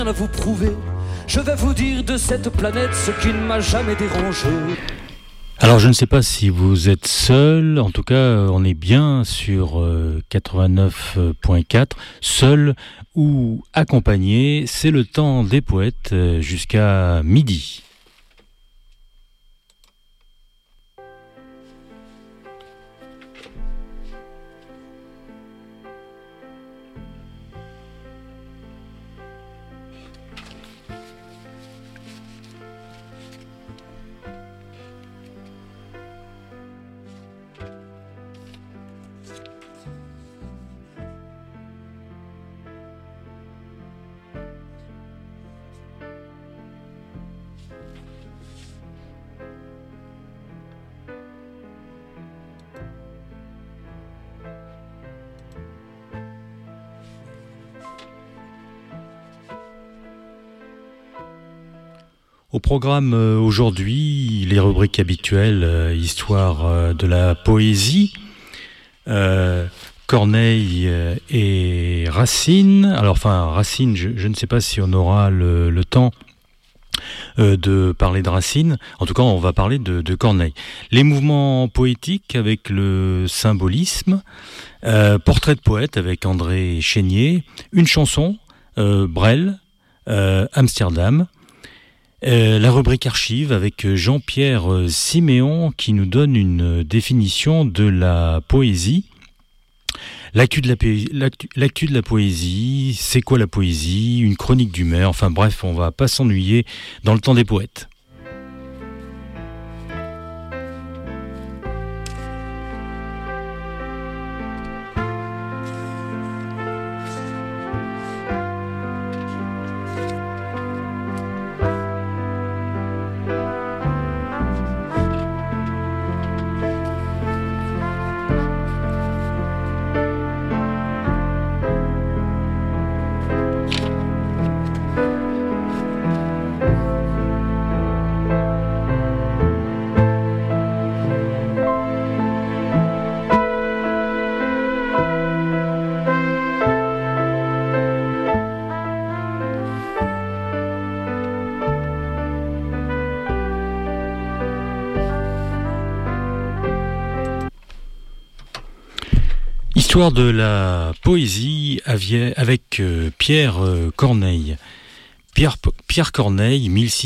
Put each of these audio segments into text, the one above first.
À vous prouver, je vais vous dire de cette planète ce qui ne m'a jamais dérangé. Alors je ne sais pas si vous êtes seul, en tout cas on est bien sur 89.4, seul ou accompagné, c'est le temps des poètes jusqu'à midi. Au programme aujourd'hui, les rubriques habituelles, histoire de la poésie, Corneille et Racine. Alors enfin, Racine, je ne sais pas si on aura le temps de parler de Racine. En tout cas, on va parler de Corneille. Les mouvements poétiques avec le symbolisme, portrait de poète avec André Chénier, une chanson, Brel, Amsterdam. La rubrique archive avec Jean-Pierre Siméon qui nous donne une définition de la poésie. L'actu de la poésie, c'est quoi la poésie, une chronique d'humeur, enfin bref, on va pas s'ennuyer dans le temps des poètes. Histoire de la poésie avec Pierre Corneille. Pierre Corneille,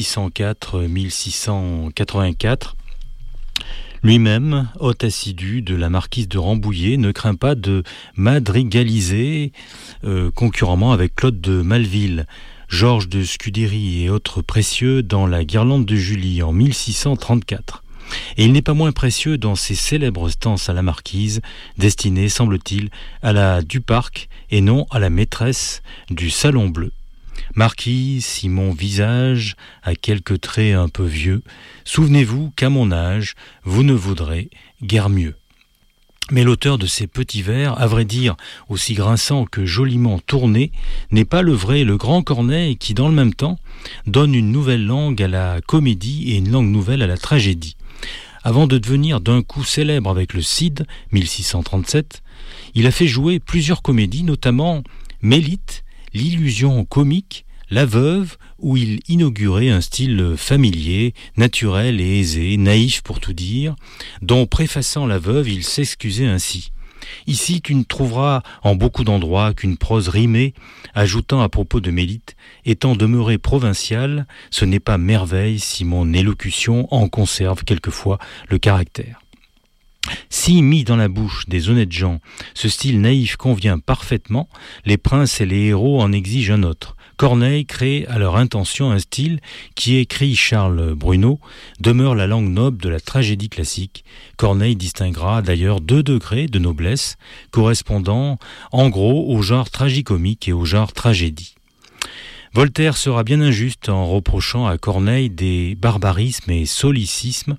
1604-1684, lui-même, hôte assidu de la marquise de Rambouillet, ne craint pas de madrigaliser concurremment avec Claude de Maleville, Georges de Scudéry et autres précieux dans la Guirlande de Julie en 1634. Et il n'est pas moins précieux dans ses célèbres stances à la marquise, destinées, semble-t-il, à la Duparc et non à la maîtresse du Salon Bleu. Marquise, si mon visage a quelques traits un peu vieux, souvenez-vous qu'à mon âge, vous ne vaudrez guère mieux. Mais l'auteur de ces petits vers, à vrai dire aussi grinçant que joliment tourné, n'est pas le vrai, le grand Corneille qui, dans le même temps, donne une nouvelle langue à la comédie et une langue nouvelle à la tragédie. Avant de devenir d'un coup célèbre avec le Cid, 1637, il a fait jouer plusieurs comédies, notamment Mélite, l'illusion comique, La Veuve, où il inaugurait un style familier, naturel et aisé, naïf pour tout dire, dont, préfaçant La Veuve, il s'excusait ainsi. Ici, tu ne trouveras en beaucoup d'endroits qu'une prose rimée, ajoutant à propos de Mélite, étant demeurée provinciale, ce n'est pas merveille si mon élocution en conserve quelquefois le caractère. Si, mis dans la bouche des honnêtes gens, ce style naïf convient parfaitement, les princes et les héros en exigent un autre. Corneille crée à leur intention un style qui, écrit Charles Bruno, demeure la langue noble de la tragédie classique. Corneille distinguera d'ailleurs 2 degrés de noblesse, correspondant en gros au genre tragicomique et au genre tragédie. Voltaire sera bien injuste en reprochant à Corneille des barbarismes et solécismes,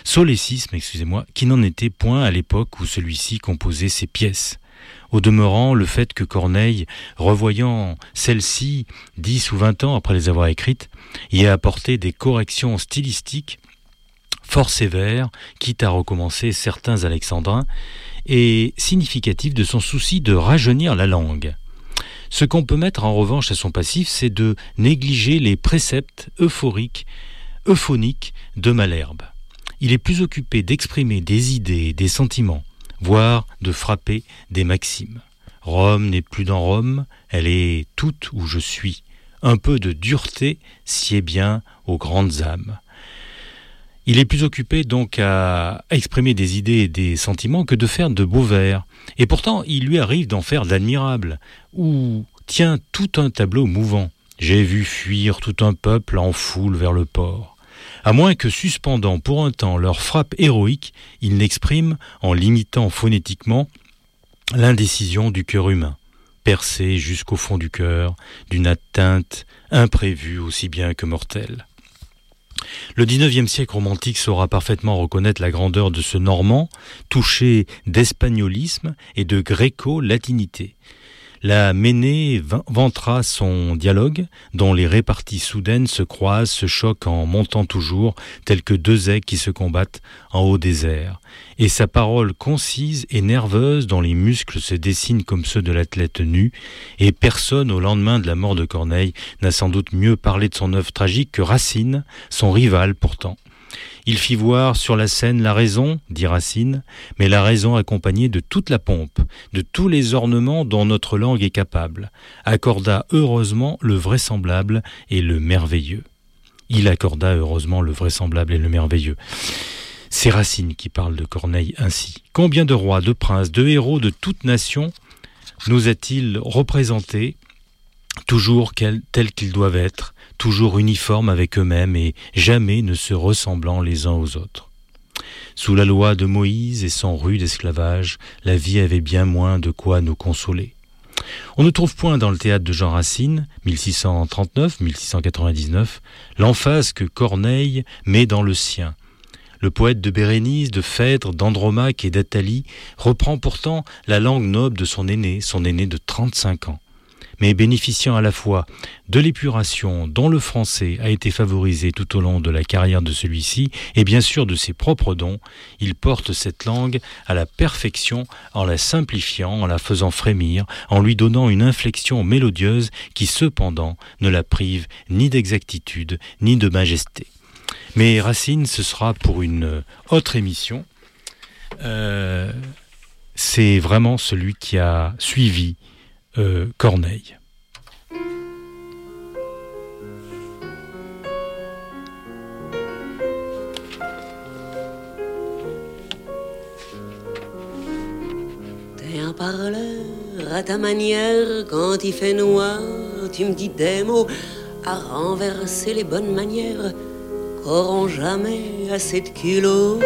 qui n'en étaient point à l'époque où celui-ci composait ses pièces. Au demeurant, le fait que Corneille, revoyant celles-ci 10 ou 20 ans après les avoir écrites, y ait apporté des corrections stylistiques fort sévères, quitte à recommencer certains alexandrins, est significatif de son souci de rajeunir la langue. Ce qu'on peut mettre en revanche à son passif, c'est de négliger les préceptes euphoniques de Malherbe. Il est plus occupé d'exprimer des idées et des sentiments, voire de frapper des maximes. Rome n'est plus dans Rome, elle est toute où je suis. Un peu de dureté sied bien aux grandes âmes. Il est plus occupé donc à exprimer des idées et des sentiments que de faire de beaux vers. Et pourtant, il lui arrive d'en faire d'admirables, ou tient tout un tableau mouvant. J'ai vu fuir tout un peuple en foule vers le port. À moins que, suspendant pour un temps leur frappe héroïque, il n'exprime, en limitant phonétiquement, l'indécision du cœur humain, percé jusqu'au fond du cœur, d'une atteinte imprévue aussi bien que mortelle. Le XIXe siècle romantique saura parfaitement reconnaître la grandeur de ce Normand, touché d'espagnolisme et de gréco-latinité. La Ménée vantera son dialogue, dont les réparties soudaines se croisent, se choquent en montant toujours, tels que deux aigles qui se combattent en haut des airs. Et sa parole concise et nerveuse, dont les muscles se dessinent comme ceux de l'athlète nu, et personne, au lendemain de la mort de Corneille, n'a sans doute mieux parlé de son œuvre tragique que Racine, son rival pourtant. Il fit voir sur la scène la raison, dit Racine, mais la raison accompagnée de toute la pompe, de tous les ornements dont notre langue est capable, accorda heureusement le vraisemblable et le merveilleux. Il accorda heureusement le vraisemblable et le merveilleux. C'est Racine qui parle de Corneille ainsi. Combien de rois, de princes, de héros de toute nation nous a-t-il représentés, toujours tels qu'ils doivent être, toujours uniformes avec eux-mêmes et jamais ne se ressemblant les uns aux autres. Sous la loi de Moïse et son rude esclavage, la vie avait bien moins de quoi nous consoler. On ne trouve point dans le théâtre de Jean Racine, 1639-1699, l'emphase que Corneille met dans le sien. Le poète de Bérénice, de Phèdre, d'Andromaque et d'Athalie reprend pourtant la langue noble de son aîné de 35 ans. Mais bénéficiant à la fois de l'épuration dont le français a été favorisé tout au long de la carrière de celui-ci, et bien sûr de ses propres dons, il porte cette langue à la perfection en la simplifiant, en la faisant frémir, en lui donnant une inflexion mélodieuse qui cependant ne la prive ni d'exactitude ni de majesté. Mais Racine, ce sera pour une autre émission. C'est vraiment celui qui a suivi Corneille. T'es un parleur à ta manière, quand il fait noir, tu me dis des mots à renverser les bonnes manières qu'auront jamais assez de culot.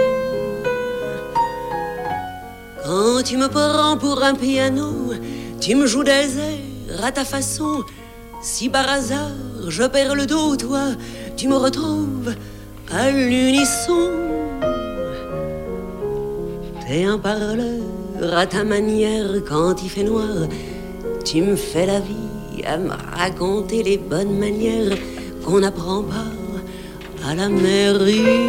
Quand tu me prends pour un piano, tu me joues des airs à ta façon. Si par hasard je perds le dos, toi, tu me retrouves à l'unisson. T'es un parleur à ta manière, quand il fait noir, tu me fais la vie à me raconter les bonnes manières qu'on n'apprend pas à la mairie.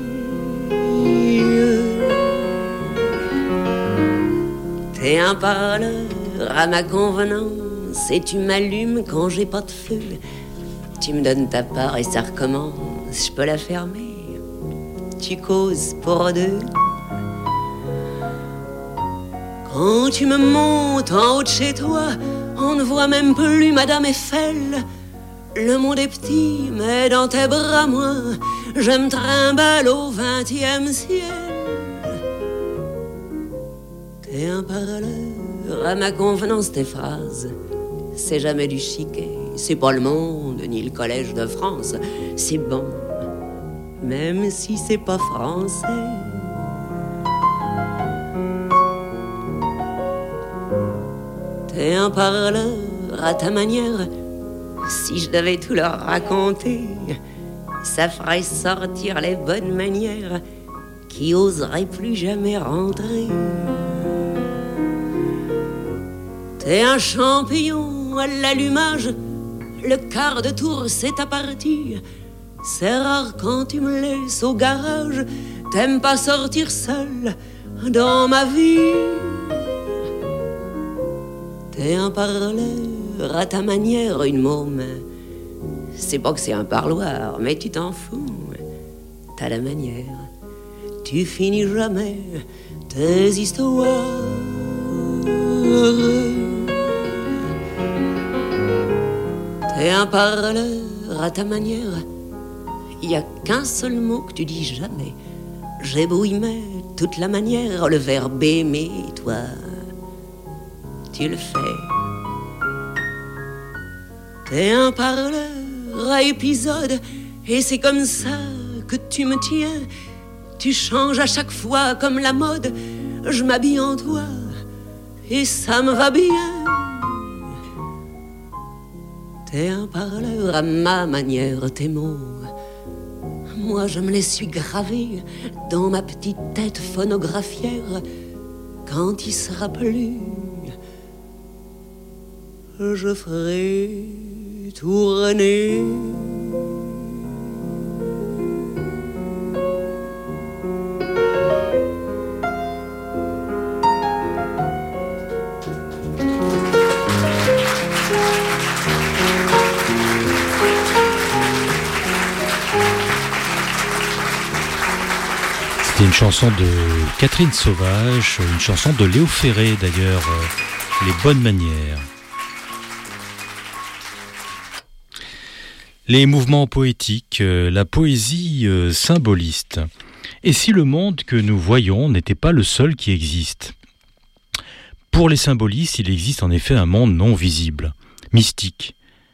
T'es un parleur à ma convenance et tu m'allumes quand j'ai pas de feu. Tu me donnes ta part et ça recommence, je peux la fermer. Tu causes pour deux. Quand tu me montes en haut de chez toi, on ne voit même plus Madame Eiffel. Le monde est petit, mais dans tes bras, moi, je me trimballe au 20e ciel. T'es un parleur à ma convenance, tes phrases, c'est jamais du chiquet, c'est pas le Monde, ni le Collège de France, c'est bon, même si c'est pas français. T'es un parleur à ta manière, si je devais tout leur raconter, ça ferait sortir les bonnes manières qui oseraient plus jamais rentrer. T'es un champion à l'allumage, le quart de tour c'est ta partie. C'est rare quand tu me laisses au garage, t'aimes pas sortir seul dans ma vie. T'es un parleur à ta manière une môme. C'est pas que c'est un parloir, mais tu t'en fous. T'as la manière, tu finis jamais tes histoires. T'es un parleur à ta manière. Y a qu'un seul mot que tu dis jamais. J'ai beau y mettre toute la manière, le verbe aimer, toi, tu le fais. T'es un parleur à épisode, et c'est comme ça que tu me tiens. Tu changes à chaque fois comme la mode. Je m'habille en toi, et ça me va bien. T'es un parleur à ma manière, tes mots. Moi je me les suis gravés dans ma petite tête phonographière. Quand il sera plus, je ferai tourner. C'est une chanson de Catherine Sauvage, une chanson de Léo Ferré d'ailleurs, Les bonnes manières. Les mouvements poétiques, la poésie symboliste. Et si le monde que nous voyons n'était pas le seul qui existe ? Pour les symbolistes, il existe en effet un monde non visible, mystique.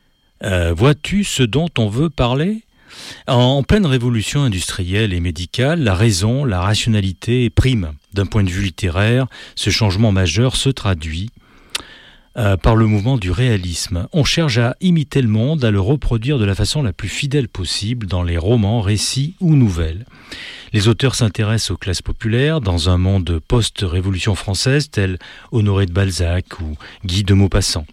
Vois-tu ce dont on veut parler ? En pleine révolution industrielle et médicale, la raison, la rationalité priment. D'un point de vue littéraire, ce changement majeur se traduit par le mouvement du réalisme. On cherche à imiter le monde, à le reproduire de la façon la plus fidèle possible dans les romans, récits ou nouvelles. Les auteurs s'intéressent aux classes populaires dans un monde post-révolution française tel Honoré de Balzac ou Guy de Maupassant.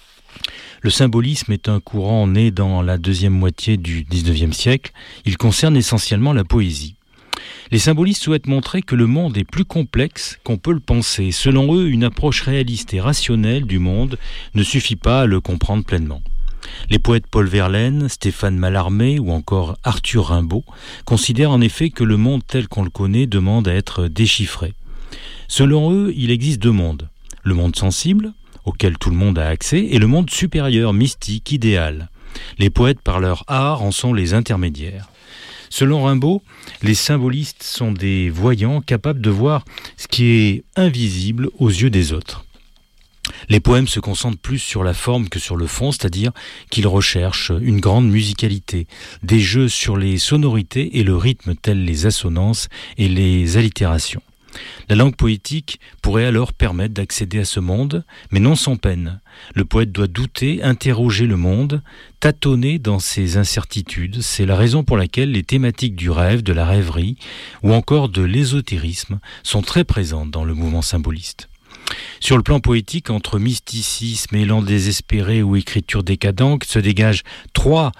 Le symbolisme est un courant né dans la deuxième moitié du XIXe siècle. Il concerne essentiellement la poésie. Les symbolistes souhaitent montrer que le monde est plus complexe qu'on peut le penser. Selon eux, une approche réaliste et rationnelle du monde ne suffit pas à le comprendre pleinement. Les poètes Paul Verlaine, Stéphane Mallarmé ou encore Arthur Rimbaud considèrent en effet que le monde tel qu'on le connaît demande à être déchiffré. Selon eux, il existe deux mondes. Le monde sensible, auquel tout le monde a accès, et le monde supérieur, mystique, idéal. Les poètes, par leur art, en sont les intermédiaires. Selon Rimbaud, les symbolistes sont des voyants capables de voir ce qui est invisible aux yeux des autres. Les poèmes se concentrent plus sur la forme que sur le fond, c'est-à-dire qu'ils recherchent une grande musicalité, des jeux sur les sonorités et le rythme tels les assonances et les allitérations. La langue poétique pourrait alors permettre d'accéder à ce monde, mais non sans peine. Le poète doit douter, interroger le monde, tâtonner dans ses incertitudes. C'est la raison pour laquelle les thématiques du rêve, de la rêverie ou encore de l'ésotérisme sont très présentes dans le mouvement symboliste. Sur le plan poétique, entre mysticisme, élan désespéré ou écriture décadente, se dégagent trois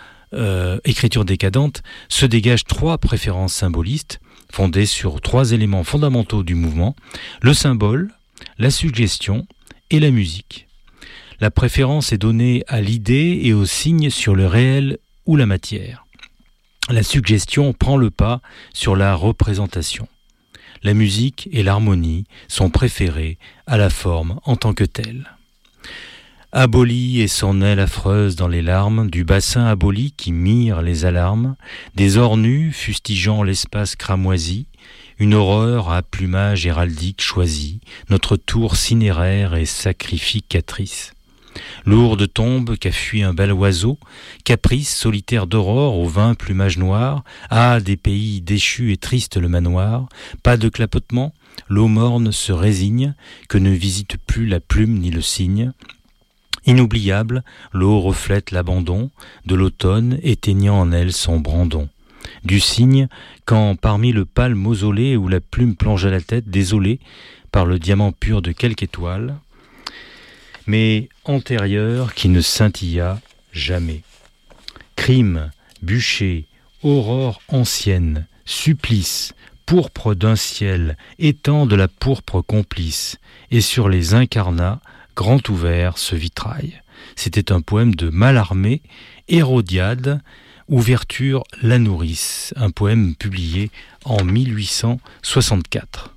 préférences symbolistes, fondées sur trois éléments fondamentaux du mouvement, le symbole, la suggestion et la musique. La préférence est donnée à l'idée et au signe sur le réel ou la matière. La suggestion prend le pas sur la représentation. La musique et l'harmonie sont préférées à la forme en tant que telle. Aboli et son aile affreuse dans les larmes, du bassin aboli qui mire les alarmes, des ors nus fustigeant l'espace cramoisi, une horreur à plumage héraldique choisi, notre tour cinéraire et sacrificatrice. Lourde tombe qu'a fui un bel oiseau, caprice solitaire d'aurore au vain plumage noir, ah, des pays déchus et triste le manoir, pas de clapotement, l'eau morne se résigne, que ne visite plus la plume ni le cygne. Inoubliable, l'eau reflète l'abandon de l'automne, éteignant en elle son brandon. Du cygne, quand parmi le pâle mausolée où la plume plonge à la tête, désolée par le diamant pur de quelque étoile, mais antérieure qui ne scintilla jamais. Crime, bûcher, aurore ancienne, supplice, pourpre d'un ciel, étang de la pourpre complice, et sur les incarnats, grand ouvert ce vitrail. C'était un poème de Mallarmé, Hérodiade, ouverture La Nourrice, un poème publié en 1864.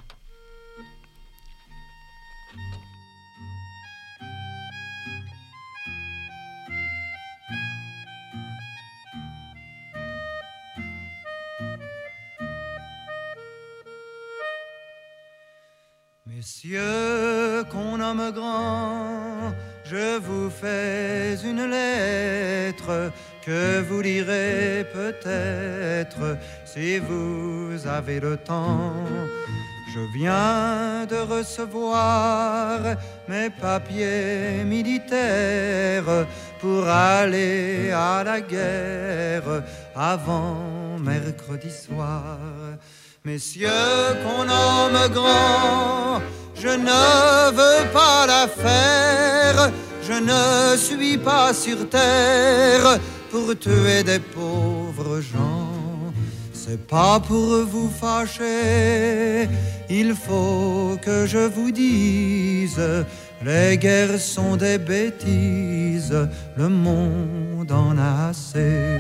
Messieurs qu'on nomme grand, je vous fais une lettre que vous lirez peut-être si vous avez le temps. Je viens de recevoir mes papiers militaires pour aller à la guerre avant mercredi soir. Messieurs qu'on nomme grand, je ne veux pas la faire, je ne suis pas sur terre pour tuer des pauvres gens. C'est pas pour vous fâcher, il faut que je vous dise, les guerres sont des bêtises, le monde en a assez.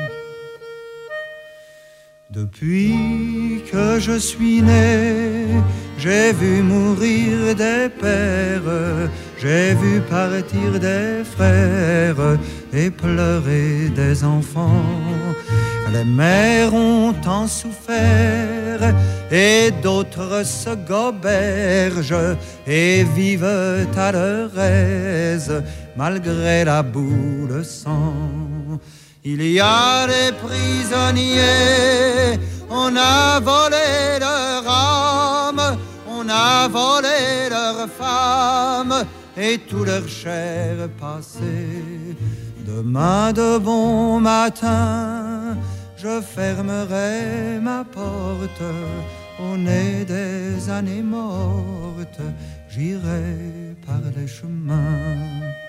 Depuis que je suis né, j'ai vu mourir des pères, j'ai vu partir des frères et pleurer des enfants. Les mères ont tant souffert et d'autres se gobergent et vivent à leur aise malgré la boue de sang. Il y a des prisonniers, on a volé leur âme, on a volé leurs femmes et tout leur chair passé. Demain de bon matin, je fermerai ma porte, au nez des années mortes, j'irai par les chemins.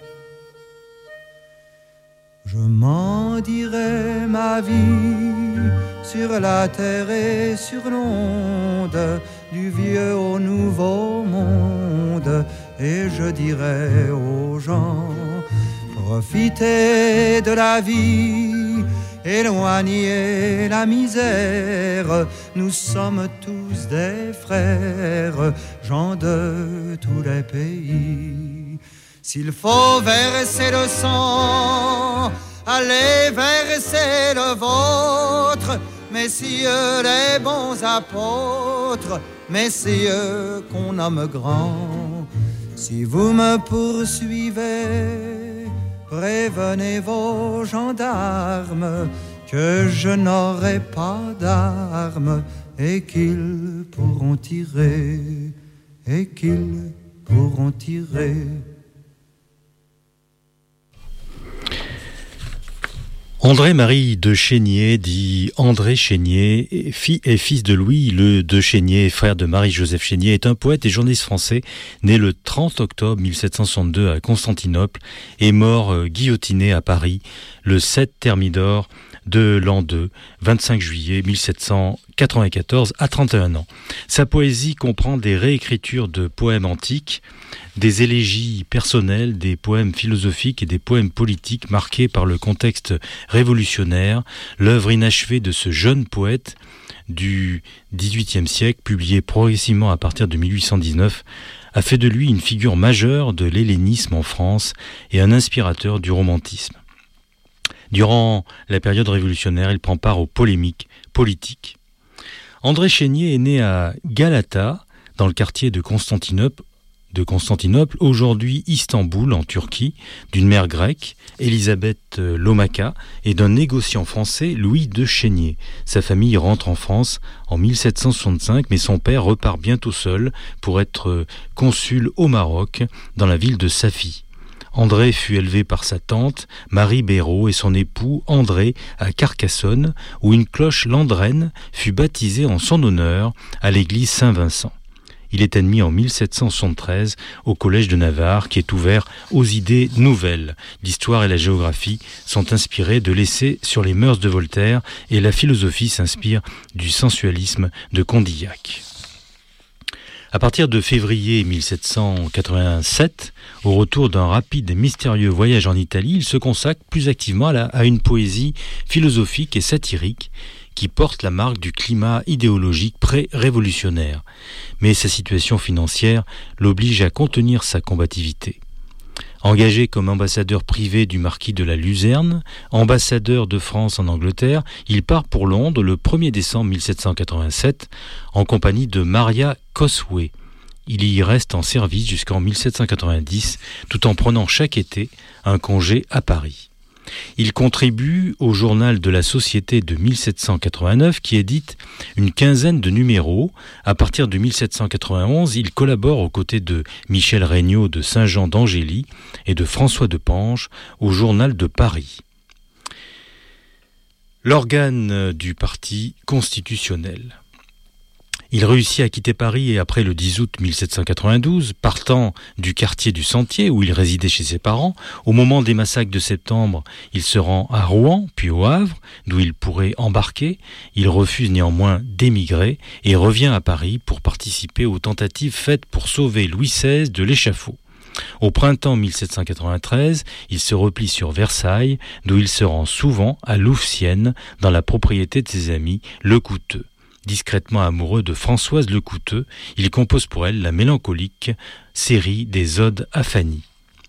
Je m'en dirai ma vie sur la terre et sur l'onde, du vieux au nouveau monde, et je dirai aux gens, profitez de la vie, éloignez la misère, nous sommes tous des frères, gens de tous les pays. S'il faut verser le sang, allez verser le vôtre, messieurs les bons apôtres, messieurs qu'on nomme grands. Si vous me poursuivez, prévenez vos gendarmes que je n'aurai pas d'armes et qu'ils pourront tirer, et qu'ils pourront tirer. André-Marie de Chénier, dit André Chénier, fils de Louis le de Chénier, frère de Marie-Joseph Chénier, est un poète et journaliste français né le 30 octobre 1762 à Constantinople et mort guillotiné à Paris le 7 Thermidor de l'an 2, 25 juillet 1794, à 31 ans. Sa poésie comprend des réécritures de poèmes antiques, des élégies personnelles, des poèmes philosophiques et des poèmes politiques marqués par le contexte révolutionnaire. L'œuvre inachevée de ce jeune poète du XVIIIe siècle, publiée progressivement à partir de 1819, a fait de lui une figure majeure de l'hellénisme en France et un inspirateur du romantisme. Durant la période révolutionnaire, il prend part aux polémiques politiques. André Chénier est né à Galata, dans le quartier de Constantinople, aujourd'hui Istanbul, en Turquie, d'une mère grecque, Elisabeth Lomaka, et d'un négociant français, Louis de Chénier. Sa famille rentre en France en 1765, mais son père repart bientôt seul pour être consul au Maroc, dans la ville de Safi. André fut élevé par sa tante, Marie Béraud, et son époux, André, à Carcassonne, où une cloche landrenne fut baptisée en son honneur à l'église Saint-Vincent. Il est admis en 1773 au Collège de Navarre, qui est ouvert aux idées nouvelles. L'histoire et la géographie sont inspirées de l'essai sur les mœurs de Voltaire, et la philosophie s'inspire du sensualisme de Condillac. À partir de février 1787, au retour d'un rapide et mystérieux voyage en Italie, il se consacre plus activement à une poésie philosophique et satirique qui porte la marque du climat idéologique pré-révolutionnaire. Mais sa situation financière l'oblige à contenir sa combativité. Engagé comme ambassadeur privé du marquis de la Luzerne, ambassadeur de France en Angleterre, il part pour Londres le 1er décembre 1787 en compagnie de Maria Cosway. Il y reste en service jusqu'en 1790, tout en prenant chaque été un congé à Paris. Il contribue au journal de la Société de 1789 qui édite une quinzaine de numéros. À partir de 1791, il collabore aux côtés de Michel Regnault de Saint-Jean d'Angély et de François de Pange au journal de Paris. L'organe du parti constitutionnel. Il réussit à quitter Paris et après le 10 août 1792, partant du quartier du Sentier où il résidait chez ses parents, au moment des massacres de septembre, il se rend à Rouen puis au Havre, d'où il pourrait embarquer. Il refuse néanmoins d'émigrer et revient à Paris pour participer aux tentatives faites pour sauver Louis XVI de l'échafaud. Au printemps 1793, il se replie sur Versailles, d'où il se rend souvent à Louvciennes, dans la propriété de ses amis Lecouteux. Discrètement amoureux de Françoise Lecouteux, il compose pour elle la mélancolique série des Odes à Fanny.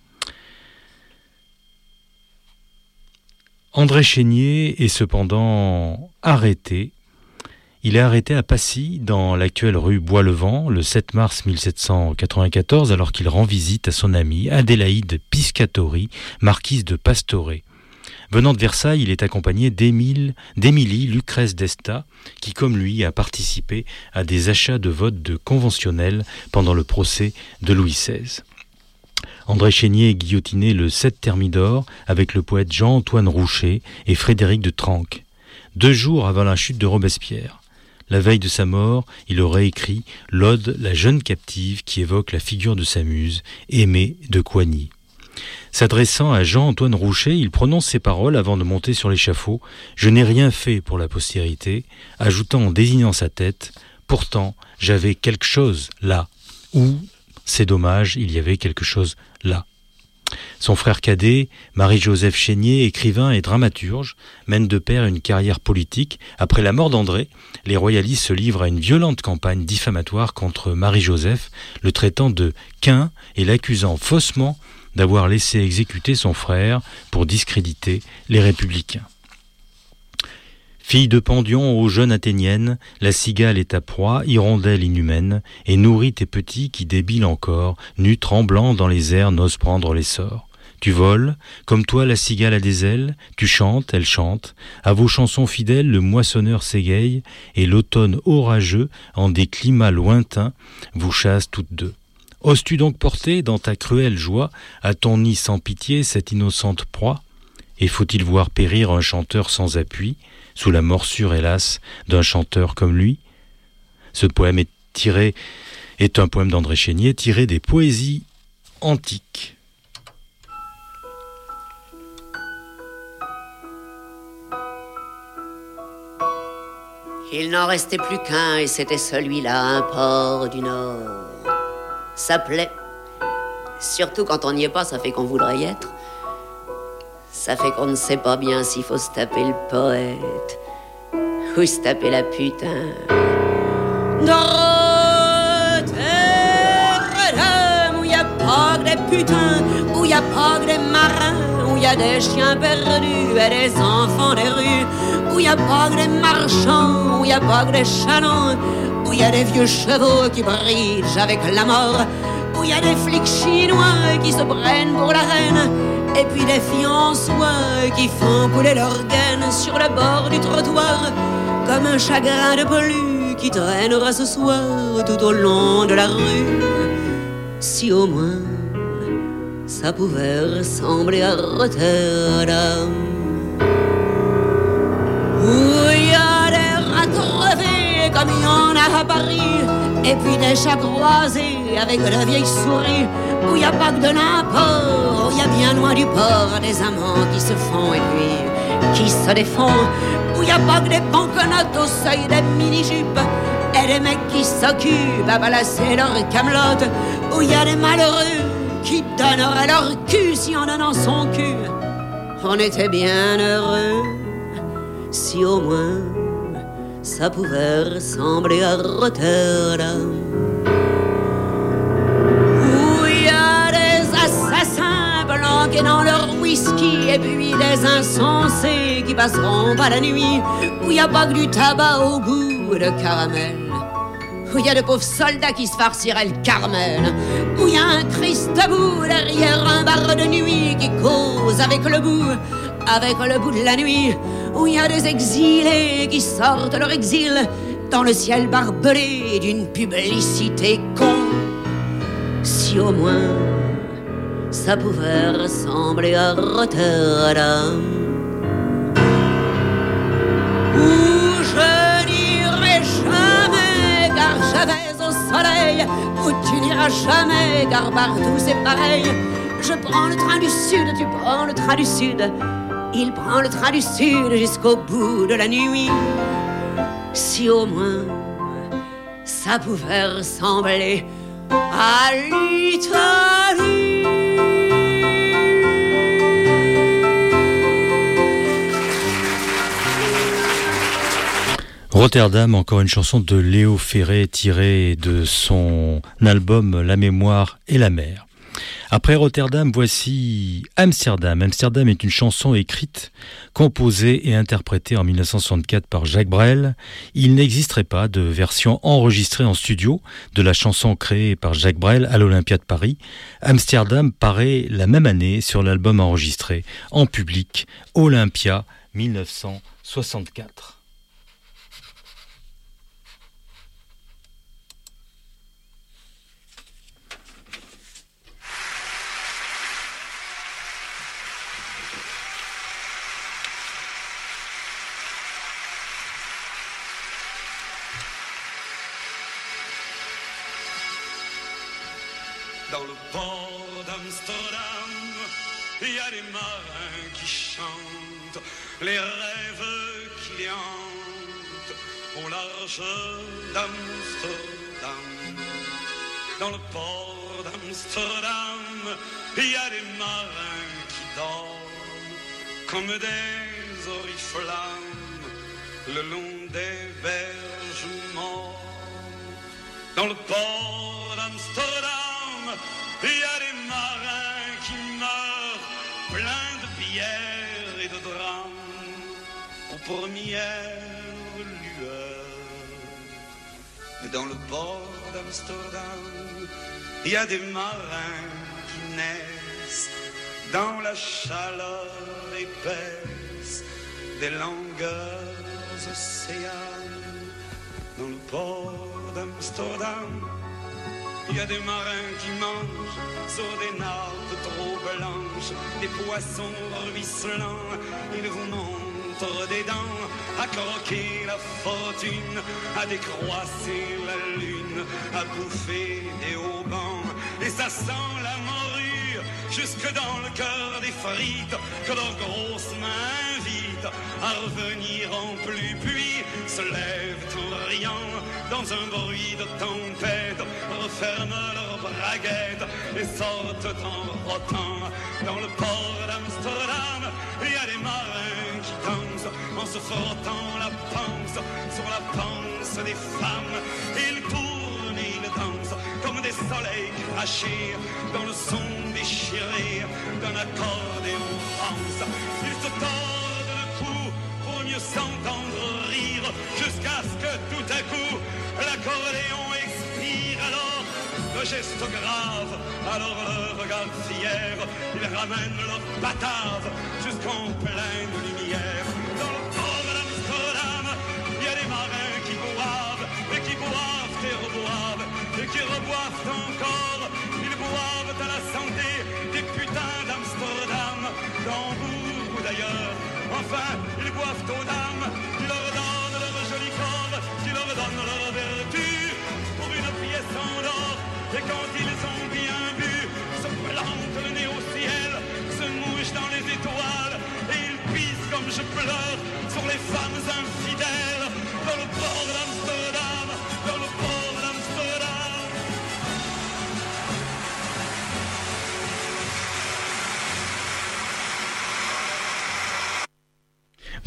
André Chénier est cependant arrêté. Il est arrêté à Passy, dans l'actuelle rue Bois-le-Vent, le 7 mars 1794, alors qu'il rend visite à son amie Adélaïde Piscatori, marquise de Pastoré. Venant de Versailles, il est accompagné d'Émilie Lucrèce d'Esta, qui, comme lui, a participé à des achats de votes de conventionnels pendant le procès de Louis XVI. André Chénier est guillotiné le 7 Thermidor avec le poète Jean-Antoine Roucher et Frédéric de Trenck, 2 jours avant la chute de Robespierre. La veille de sa mort, il aurait écrit l'Ode La jeune captive qui évoque la figure de sa muse, Aimée de Coigny. S'adressant à Jean-Antoine Roucher, il prononce ces paroles avant de monter sur l'échafaud. « Je n'ai rien fait pour la postérité », ajoutant en désignant sa tête « Pourtant, j'avais quelque chose là » ou « C'est dommage, il y avait quelque chose là ». Son frère cadet, Marie-Joseph Chénier, écrivain et dramaturge, mène de pair une carrière politique. Après la mort d'André, les royalistes se livrent à une violente campagne diffamatoire contre Marie-Joseph, le traitant de quin et l'accusant faussement d'avoir laissé exécuter son frère pour discréditer les républicains. Fille de pendion aux jeunes athéniennes, la cigale est ta proie, hirondelle inhumaine, et nourrit tes petits qui débilent encore, nus tremblants dans les airs n'osent prendre l'essor. Tu voles, comme toi la cigale a des ailes, tu chantes, elle chante, à vos chansons fidèles le moissonneur s'égaye, et l'automne orageux, en des climats lointains, vous chasse toutes deux. Oses-tu donc porter, dans ta cruelle joie, à ton nid sans pitié cette innocente proie ? Et faut-il voir périr un chanteur sans appui, sous la morsure, hélas, d'un chanteur comme lui ? Ce poème est un poème d'André Chénier tiré des poésies antiques. Il n'en restait plus qu'un, et c'était celui-là, un port du Nord. Ça plaît. Surtout quand on n'y est pas, ça fait qu'on voudrait y être. Ça fait qu'on ne sait pas bien s'il faut se taper le poète ou se taper la putain. Rotterdam, où y a pas que des putains, où y a pas que des marins, où y a des chiens perdus et des enfants des rues, où y a pas que des marchands, où y a pas que des chalands, où y a des vieux chevaux qui brident avec la mort, où y a des flics chinois qui se prennent pour la reine, et puis des filles en soie qui font couler leurs gaines sur le bord du trottoir, comme un chagrin de peluche qui traînera ce soir tout au long de la rue. Si au moins ça pouvait ressembler à Rotterdam, où il y a des rats crevés comme il y en a à Paris, et puis des chats croisés avec de vieilles souris, où il n'y a pas que de n'importe, où il y a bien loin du port des amants qui se font et puis qui se défont, où il n'y a pas que des banquenottes au seuil des mini-jupes, et des mecs qui s'occupent à balasser leur camelote, où il y a des malheureux qui donneraient leur cul si en donnant son cul on était bien heureux. Si au moins ça pouvait ressembler à Rotterdam, où il y a des assassins planqués dans leur whisky et puis des insensés qui passeront pas la nuit, où il n'y a pas que du tabac au goût de caramel, où il y a de pauvres soldats qui se farciraient le Carmel, où il y a un Christ debout derrière un bar de nuit qui cause avec le bout de la nuit, où il y a des exilés qui sortent leur exil dans le ciel barbelé d'une publicité con. Si au moins ça pouvait ressembler à Rotterdam, où je n'irai jamais car je vais au soleil, où tu n'iras jamais car partout c'est pareil. Je prends le train du sud, tu prends le train du sud, il prend le train du sud jusqu'au bout de la nuit. Si au moins ça pouvait ressembler à l'Italie. Rotterdam, encore une chanson de Léo Ferré tirée de son album La mémoire et la mer. Après Rotterdam, voici Amsterdam. Amsterdam est une chanson écrite, composée et interprétée en 1964 par Jacques Brel. Il n'existerait pas de version enregistrée en studio de la chanson créée par Jacques Brel à l'Olympia de Paris. Amsterdam paraît la même année sur l'album enregistré en public Olympia 1964. Dans le port d'Amsterdam, il y a des marins qui chantent les rêves qui les hantent au large d'Amsterdam. Dans le port d'Amsterdam, il y a des marins qui dorment comme des oriflammes le long des berges morts. Dans le port d'Amsterdam, il y a des marins qui meurent pleins de bière et de drames aux premières lueurs. Mais dans le port d'Amsterdam, il y a des marins qui naissent dans la chaleur épaisse des longueurs océanes. Dans le port d'Amsterdam, il y a des marins qui mangent sur des nappes trop blanches des poissons ruisselants. Ils vous montrent des dents à croquer la fortune, à décroisser la lune, à bouffer des haubans. Et ça sent la morue jusque dans le cœur des frites que leurs grosses mains invitent à revenir en pluie. Puis se lèvent en riant dans un bruit de tempête, referment leurs braguettes et sortent en rotant. Dans le port d'Amsterdam, il y a des marins qui dansent en se frottant la panse sur la panse des femmes. Ils tournent et ils dansent comme des soleils crachés dans le son déchiré d'un accordéon France. Ils se tordent le cou pour mieux s'entendre rire, jusqu'à ce que tout à coup l'accordéon expire. Alors le geste grave, alors le regard fier, ils ramènent leur batave jusqu'en pleine lumière. Dans le port d'Amsterdam, il y a des marins qui boivent et qui boivent et reboivent et qui reboivent encore. Ils boivent à la santé des putains d'Amsterdam, d'Hambourg ou d'ailleurs. Enfin, ils boivent aux dames qui leur donnent leur joli corps, qui leur donnent leur vertu pour une pièce en or. Et quand ils ont bien bu, se plantent le nez au ciel, se mouchent dans les étoiles, et ils pissent comme je pleure sur les femmes infidèles. Dans le port d'Amsterdam,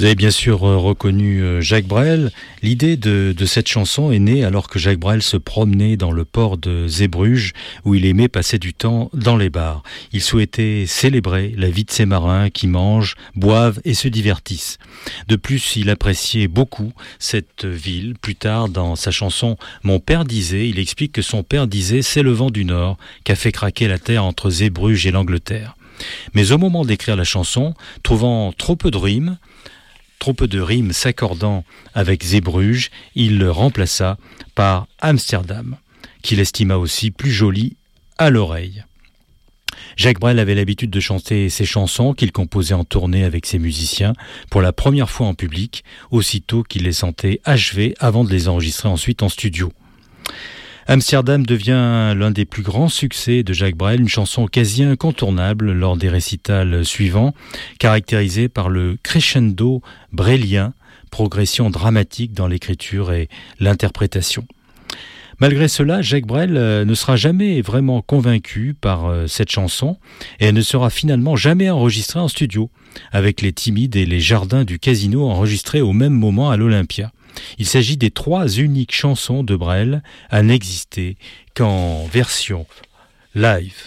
Vous avez bien sûr reconnu Jacques Brel. L'idée de cette chanson est née alors que Jacques Brel se promenait dans le port de Zeebrugge, où il aimait passer du temps dans les bars. Il souhaitait célébrer la vie de ces marins qui mangent, boivent et se divertissent. De plus, il appréciait beaucoup cette ville. Plus tard, dans sa chanson « Mon père disait », il explique que son père disait « C'est le vent du Nord qui a fait craquer la terre entre Zeebrugge et l'Angleterre ». Mais au moment d'écrire la chanson, trouvant trop peu de rimes s'accordant avec Zeebrugge, il le remplaça par Amsterdam, qu'il estima aussi plus joli à l'oreille. Jacques Brel avait l'habitude de chanter ses chansons qu'il composait en tournée avec ses musiciens pour la première fois en public, aussitôt qu'il les sentait achevées avant de les enregistrer ensuite en studio. Amsterdam devient l'un des plus grands succès de Jacques Brel, une chanson quasi incontournable lors des récitals suivants, caractérisée par le crescendo brélien, progression dramatique dans l'écriture et l'interprétation. Malgré cela, Jacques Brel ne sera jamais vraiment convaincu par cette chanson et elle ne sera finalement jamais enregistrée en studio, avec les Timides et les Jardins du Casino enregistrés au même moment à l'Olympia. Il s'agit des 3 uniques chansons de Brel à n'exister qu'en version live.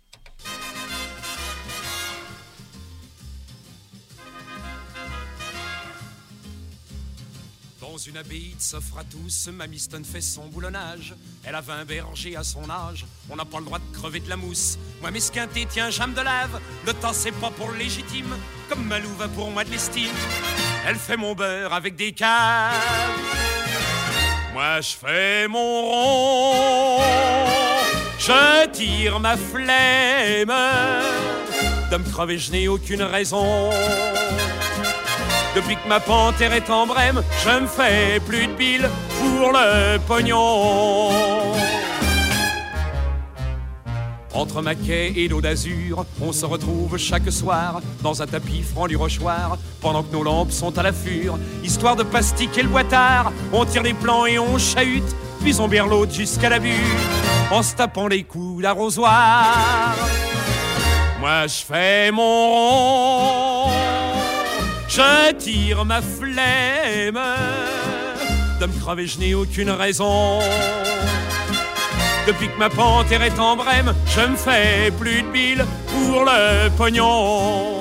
Dans une abbaye s'offre à tous, Mamie Stone fait son boulonnage. Elle a 20 bergers à son âge, on n'a pas le droit de crever de la mousse. Moi mesquinté, tiens, j'aime de lave, le temps c'est pas pour le légitime, comme Malou va pour moi de l'estime. Elle fait mon beurre avec des caves, moi je fais mon rond, je tire ma flemme, de me crever je n'ai aucune raison. Depuis que ma panthère est en brème, je me fais plus de bile pour le pognon. Entre Maquet et l'eau d'Azur, on se retrouve chaque soir dans un tapis franc du Rochoir, pendant que nos lampes sont à l'affût. Histoire de pastiquer le boitard, on tire les plans et on chahute, puis on berlote jusqu'à la butte, en se tapant les coups d'arrosoir. Moi je fais mon rond, je tire ma flemme, de me crever je n'ai aucune raison. Depuis que ma panthère est en brème, je me fais plus de bile pour le pognon.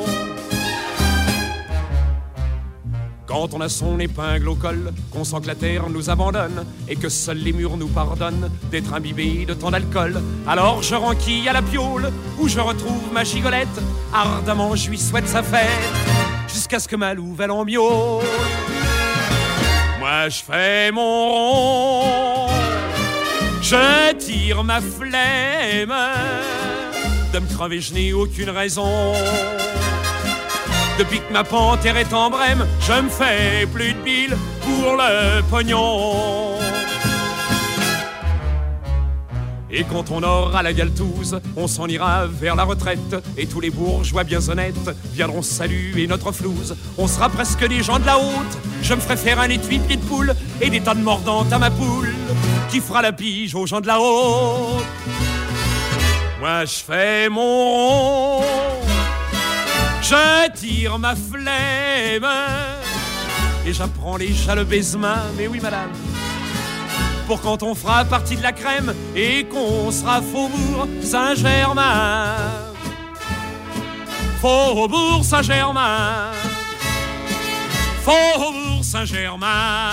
Quand on a son épingle au col, qu'on sent que la terre nous abandonne et que seuls les murs nous pardonnent d'être imbibés de tant d'alcool, alors je renquille à la piole où je retrouve ma gigolette. Ardemment je lui souhaite sa fête jusqu'à ce que ma louve en miaule. Moi je fais mon rond, je tire ma flemme, de me crever je n'ai aucune raison. Depuis que ma panthère est en brème, je me fais plus de bile pour le pognon. Et quand on aura la galtouze, on s'en ira vers la retraite, et tous les bourgeois bien honnêtes viendront saluer notre flouze. On sera presque des gens de la haute, je me ferai faire un étui pied de poule et des tas de mordantes à ma poule qui fera la pige aux gens de la haute. Moi je fais mon rond, je tire ma flemme et j'apprends les jalebaisements, mais oui madame, pour quand on fera partie de la crème et qu'on sera Faubourg Saint-Germain. Faubourg Saint-Germain, Faubourg Saint-Germain.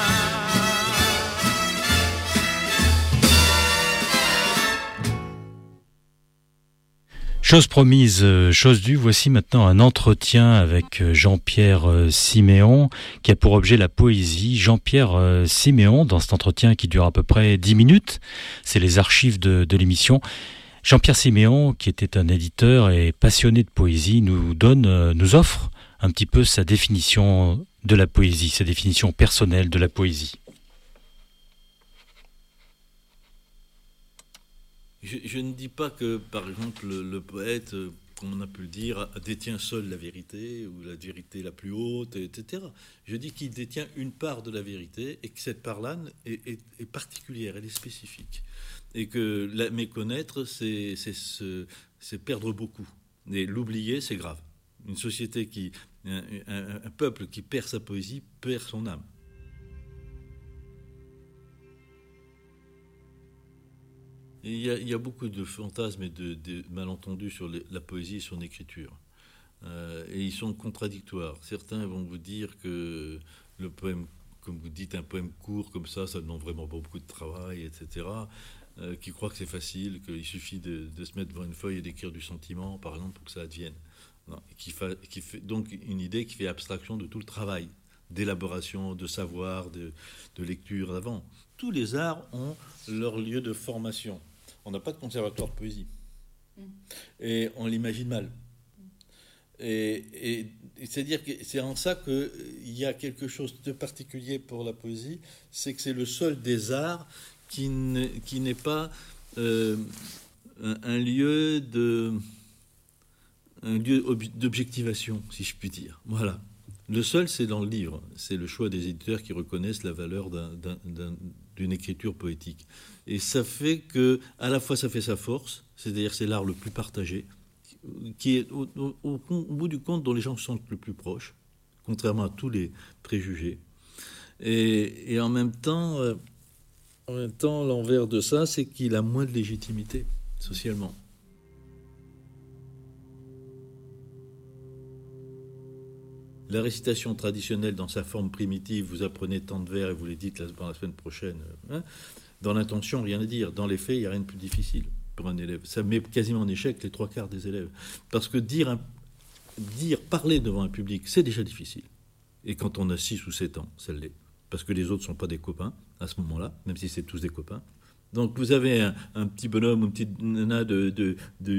Chose promise, chose due, voici maintenant un entretien avec Jean-Pierre Siméon qui a pour objet la poésie. Jean-Pierre Siméon, dans cet entretien qui dure à peu près 10 minutes, c'est les archives de l'émission. Jean-Pierre Siméon, qui était un éditeur et passionné de poésie, nous offre un petit peu sa définition de la poésie, sa définition personnelle de la poésie. Je ne dis pas que, par exemple, le poète, comme on a pu le dire, détient seul la vérité, ou la vérité la plus haute, etc. Je dis qu'il détient une part de la vérité, et que cette part-là est particulière, elle est spécifique. Et que la méconnaître, c'est perdre beaucoup. Et l'oublier, c'est grave. Une société qui Un peuple qui perd sa poésie perd son âme. Et il y a beaucoup de fantasmes et de malentendus sur la poésie et son écriture. Et ils sont contradictoires. Certains vont vous dire que le poème, comme vous dites, un poème court comme ça demande vraiment beaucoup de travail, etc. Qui croient que c'est facile, qu'il suffit de se mettre devant une feuille et d'écrire du sentiment, par exemple, pour que ça advienne. Non, qui fait donc une idée qui fait abstraction de tout le travail d'élaboration, de savoir, de lecture avant. Tous les arts ont leur lieu de formation. On n'a pas de conservatoire de poésie. Et on l'imagine mal. Et c'est-à-dire que c'est en ça qu'il y a quelque chose de particulier pour la poésie, c'est que c'est le seul des arts qui n'est pas un lieu d'objectivation, si je puis dire. Voilà. Le seul, c'est dans le livre. C'est le choix des éditeurs qui reconnaissent la valeur d'une écriture poétique. Et ça fait que, à la fois, ça fait sa force, c'est-à-dire c'est l'art le plus partagé, qui est au bout du compte dont les gens se sentent le plus proches, contrairement à tous les préjugés. Et en même temps, l'envers de ça, c'est qu'il a moins de légitimité socialement. La récitation traditionnelle dans sa forme primitive, vous apprenez tant de vers et vous les dites dans la semaine prochaine, hein, dans l'intention, rien à dire. Dans les faits, il n'y a rien de plus difficile pour un élève. Ça met quasiment en échec les 3/4 des élèves. Parce que parler devant un public, c'est déjà difficile. Et quand on a 6 ou 7 ans, ça l'est. Parce que les autres ne sont pas des copains à ce moment-là, même si c'est tous des copains. Donc vous avez un petit bonhomme ou une petite nana de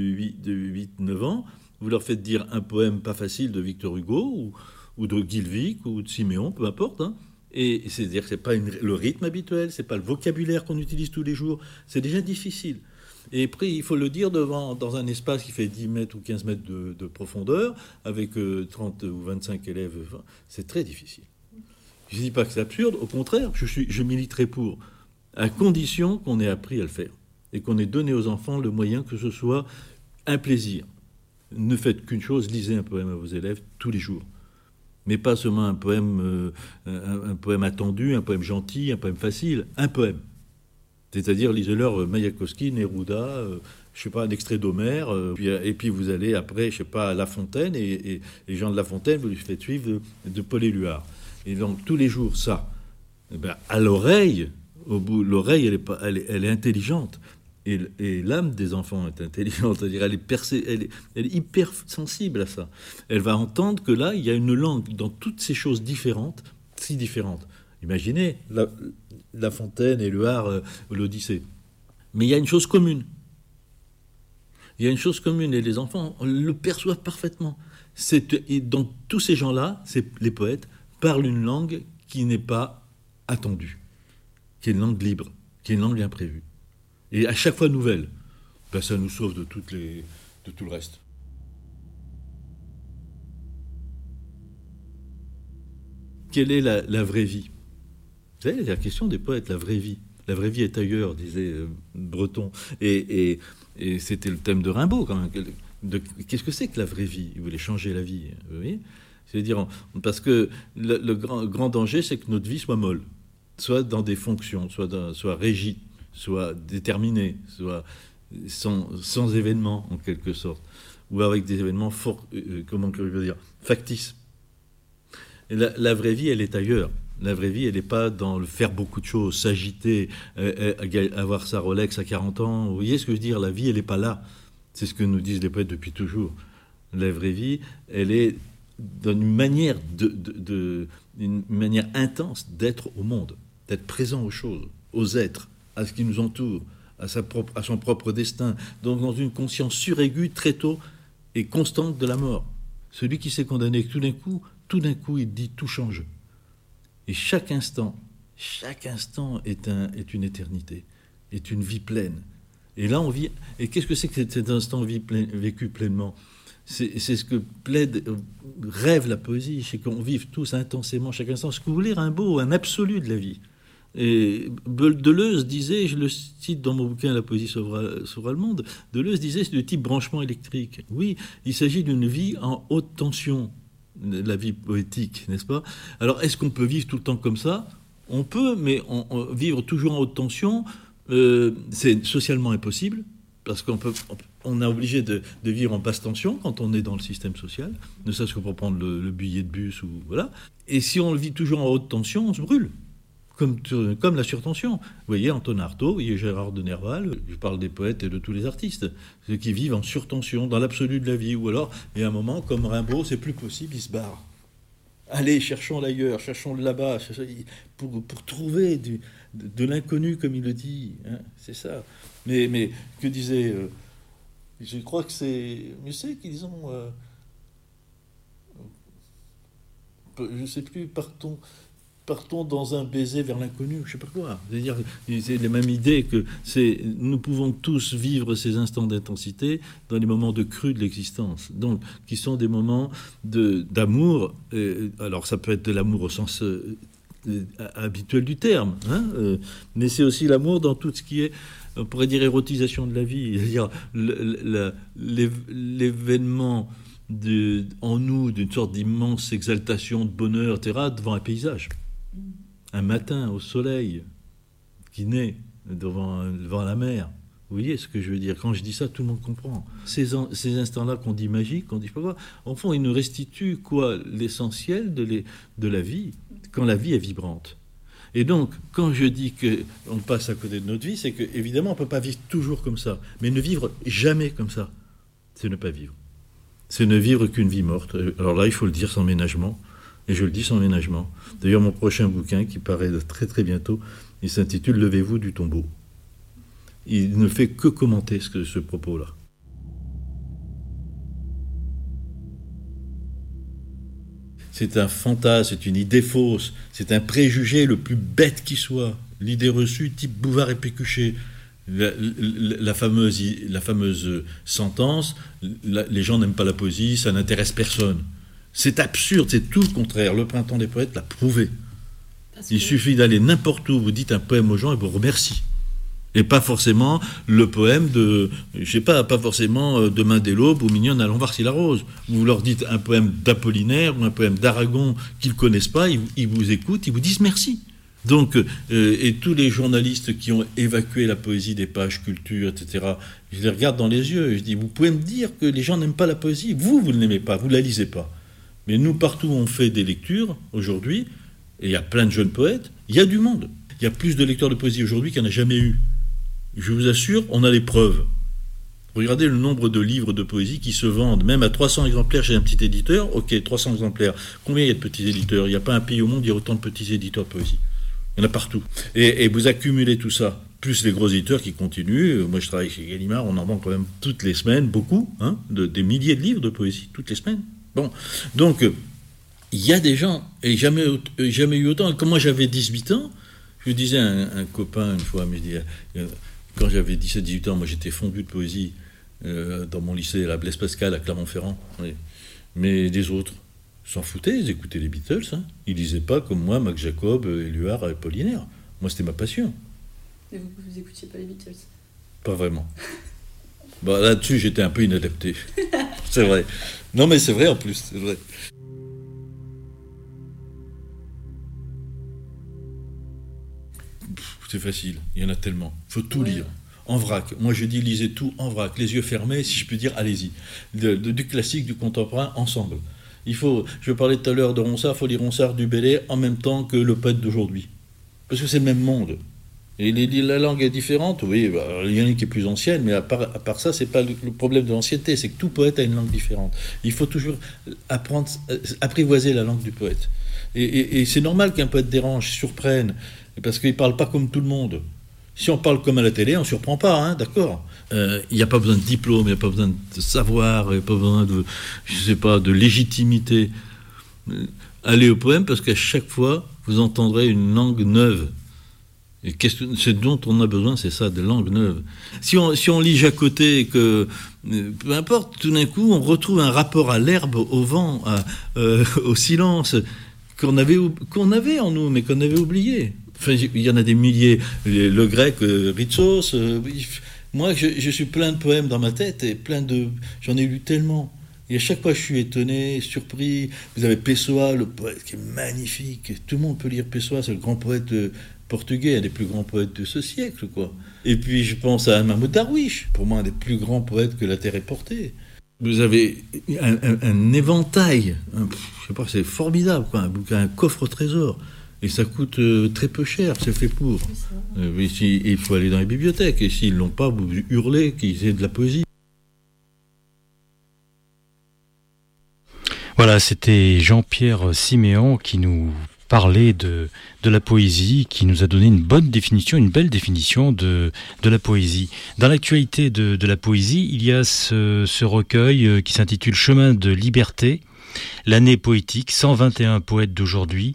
8-9 ans, vous leur faites dire un poème pas facile de Victor Hugo ou de Guilvic ou de Siméon, peu importe, hein. Et c'est-à-dire que ce n'est pas le rythme habituel, ce n'est pas le vocabulaire qu'on utilise tous les jours, c'est déjà difficile. Et après, il faut le dire dans un espace qui fait 10 mètres ou 15 mètres de profondeur, avec 30 ou 25 élèves, c'est très difficile. Je ne dis pas que c'est absurde, au contraire, je militerai pour, à condition qu'on ait appris à le faire, et qu'on ait donné aux enfants le moyen que ce soit un plaisir. Ne faites qu'une chose, lisez un poème à vos élèves tous les jours. Mais pas seulement un poème attendu, un poème gentil, un poème facile, un poème. C'est-à-dire, lisez-leur Mayakovsky, Neruda, je sais pas, un extrait d'Homère, et puis vous allez après, je sais pas, à La Fontaine, et Jean de La Fontaine, vous lui faites suivre de Paul Éluard. Et donc, tous les jours, ça. Et ben, à l'oreille, l'oreille, elle est intelligente. Et l'âme des enfants est intelligente, c'est-à-dire elle est hyper sensible à ça. Elle va entendre que là, il y a une langue dans toutes ces choses différentes, si différentes. Imaginez La Fontaine, Éluard, l'Odyssée. Mais il y a une chose commune. Il y a une chose commune, et les enfants le perçoivent parfaitement. Donc tous ces gens-là, les poètes, parlent une langue qui n'est pas attendue, qui est une langue libre, qui est une langue imprévue. Et à chaque fois nouvelle, ben ça nous sauve de tout le reste. Quelle est la vraie vie ? Vous savez, la question des poètes, la vraie vie. La vraie vie est ailleurs, disait Breton. Et c'était le thème de Rimbaud, quand même. Qu'est-ce que c'est que la vraie vie ? Il voulait changer la vie, vous voyez ? C'est-à-dire, parce que le grand danger, c'est que notre vie soit molle, soit dans des fonctions, soit régie, soit déterminé, soit sans événements, en quelque sorte, ou avec des événements forts, factices. Et la vraie vie, elle est ailleurs. La vraie vie, elle n'est pas dans le faire beaucoup de choses, s'agiter, avoir sa Rolex à 40 ans. Vous voyez ce que je veux dire ? La vie, elle n'est pas là. C'est ce que nous disent les poètes depuis toujours. La vraie vie, elle est dans une manière, une manière intense d'être au monde, d'être présent aux choses, aux êtres, à ce qui nous entoure, à son propre destin, donc dans une conscience suraiguë très tôt et constante de la mort. Celui qui s'est condamné, tout d'un coup, il dit tout change. Et chaque instant est une éternité, est une vie pleine. Et là, on vit. Et qu'est-ce que c'est que cet instant vécu pleinement ? C'est ce que rêve la poésie, c'est qu'on vive tous intensément chaque instant. Ce que vous voulez, Rimbaud, un absolu de la vie. Et Deleuze disait, je le cite dans mon bouquin La poésie sauvera le monde, Deleuze disait c'est de type branchement électrique. Oui, il s'agit d'une vie en haute tension, la vie poétique, n'est-ce pas? Alors, est-ce qu'on peut vivre tout le temps comme ça? On peut, mais vivre toujours en haute tension, c'est socialement impossible, parce qu'on est obligé de vivre en basse tension quand on est dans le système social, ne serait-ce que pour prendre le billet de bus, ou voilà. Et si on vit toujours en haute tension, on se brûle. Comme la surtension. Vous voyez Antonin Artaud, vous voyez Gérard de Nerval, je parle des poètes et de tous les artistes, ceux qui vivent en surtension, dans l'absolu de la vie, ou alors, il y a un moment, comme Rimbaud, c'est plus possible, il se barre. Allez, cherchons l'ailleurs, cherchons le là-bas, pour trouver de l'inconnu, comme il le dit. Hein, c'est ça. Mais que disait... je crois que c'est... Musset qu'ils ont... je ne sais plus, partons dans un baiser vers l'inconnu, je ne sais pas quoi. C'est-à-dire, c'est la même idée que nous pouvons tous vivre ces instants d'intensité dans les moments de crue de l'existence, donc qui sont des moments d'amour. Alors ça peut être de l'amour au sens habituel du terme, hein, mais c'est aussi l'amour dans tout ce qui est, on pourrait dire, érotisation de la vie, c'est-à-dire l'événement en nous d'une sorte d'immense exaltation, de bonheur, etc., devant un paysage. Un matin au soleil qui naît devant la mer. Vous voyez ce que je veux dire? Quand je dis ça, tout le monde comprend. Ces instants-là qu'on dit magiques, qu'on dit pas quoi, en fond, ils nous restituent quoi? L'essentiel de la vie, quand la vie est vibrante. Et donc, quand je dis qu'on passe à côté de notre vie, c'est qu'évidemment, on ne peut pas vivre toujours comme ça. Mais ne vivre jamais comme ça, c'est ne pas vivre. C'est ne vivre qu'une vie morte. Alors là, il faut le dire sans ménagement. Et je le dis sans ménagement. D'ailleurs, mon prochain bouquin, qui paraît très très bientôt, il s'intitule « Levez-vous du tombeau ». Il ne fait que commenter ce propos-là. C'est un fantasme, c'est une idée fausse, c'est un préjugé le plus bête qui soit. L'idée reçue type Bouvard et Pécuchet. La fameuse sentence, les gens n'aiment pas la poésie, ça n'intéresse personne. C'est absurde, c'est tout le contraire. Le Printemps des poètes l'a prouvé. Il suffit d'aller n'importe où, vous dites un poème aux gens et vous remercie. Et pas forcément le poème pas forcément Demain dès l'aube ou Mignonne allons voir si la rose. Vous leur dites un poème d'Apollinaire ou un poème d'Aragon qu'ils ne connaissent pas, ils vous écoutent, ils vous disent merci. Donc, et tous les journalistes qui ont évacué la poésie des pages culture, etc., je les regarde dans les yeux et je dis, vous pouvez me dire que les gens n'aiment pas la poésie? Vous ne l'aimez pas, vous ne la lisez pas. Mais nous, partout où on fait des lectures, aujourd'hui, et il y a plein de jeunes poètes, il y a du monde. Il y a plus de lecteurs de poésie aujourd'hui qu'il n'y en a jamais eu. Je vous assure, on a les preuves. Regardez le nombre de livres de poésie qui se vendent, même à 300 exemplaires chez un petit éditeur. Ok, 300 exemplaires. Combien il y a de petits éditeurs? Il n'y a pas un pays au monde où il y a autant de petits éditeurs de poésie. Il y en a partout. Et vous accumulez tout ça, plus les gros éditeurs qui continuent. Moi, je travaille chez Gallimard, on en vend quand même toutes les semaines, beaucoup, hein, des milliers de livres de poésie, toutes les semaines. Bon, donc, il y a des gens, et jamais eu autant. Quand moi j'avais 18 ans, je disais à un copain une fois, mais quand j'avais 17-18 ans, moi j'étais fondu de poésie dans mon lycée, à Blaise Pascal, à Clermont-Ferrand. Oui. Mais les autres s'en foutaient, ils écoutaient les Beatles. Hein. Ils lisaient pas comme moi, Max Jacob, Éluard, Apollinaire. Moi, c'était ma passion. Et vous écoutiez pas les Beatles? Pas vraiment. Là-dessus, j'étais un peu inadapté. C'est vrai. Non, mais c'est vrai en plus, c'est vrai. C'est facile, il y en a tellement. Il faut tout lire. En vrac. Moi, je dis, lisez tout en vrac. Les yeux fermés, si je peux dire, allez-y. Du classique, du contemporain, ensemble. Je parlais tout à l'heure de Ronsard, il faut lire Ronsard du Bellay en même temps que le poète d'aujourd'hui. Parce que c'est le même monde. Et la langue est différente, oui, il y en a une qui est plus ancienne, mais à part ça, c'est pas le problème de l'ancienneté, c'est que tout poète a une langue différente. Il faut toujours apprivoiser la langue du poète. Et c'est normal qu'un poète dérange, surprenne, parce qu'il ne parle pas comme tout le monde. Si on parle comme à la télé, on ne surprend pas, hein, d'accord. Il n'y a pas besoin de diplôme, il n'y a pas besoin de savoir, il n'y a pas besoin de légitimité. Allez au poème, parce qu'à chaque fois, vous entendrez une langue neuve. Et ce dont on a besoin, c'est ça, de langue neuve. Si on lit Jacotet, peu importe, tout d'un coup, on retrouve un rapport à l'herbe, au vent, au silence, qu'on avait en nous, mais qu'on avait oublié. Enfin, il y en a des milliers. Le grec, Ritsos. Moi, je suis plein de poèmes dans ma tête, et j'en ai lu tellement. Et à chaque fois, je suis étonné, surpris. Vous avez Pessoa, le poète qui est magnifique. Tout le monde peut lire Pessoa, c'est le grand poète portugais, un des plus grands poètes de ce siècle, quoi. Et puis, je pense à Mahmoud Darwish, pour moi, un des plus grands poètes que la Terre ait porté. Vous avez un éventail, je sais pas, c'est formidable, quoi, un coffre au trésor. Et ça coûte très peu cher, c'est fait pour. Mais il faut aller dans les bibliothèques, et s'ils l'ont pas, vous hurlez qu'ils aient de la poésie. Voilà, c'était Jean-Pierre Siméon qui nous parlait de la poésie, qui nous a donné une bonne définition, une belle définition de la poésie. Dans l'actualité de la poésie, il y a ce recueil qui s'intitule Chemin de liberté, l'année poétique, 121 poètes d'aujourd'hui,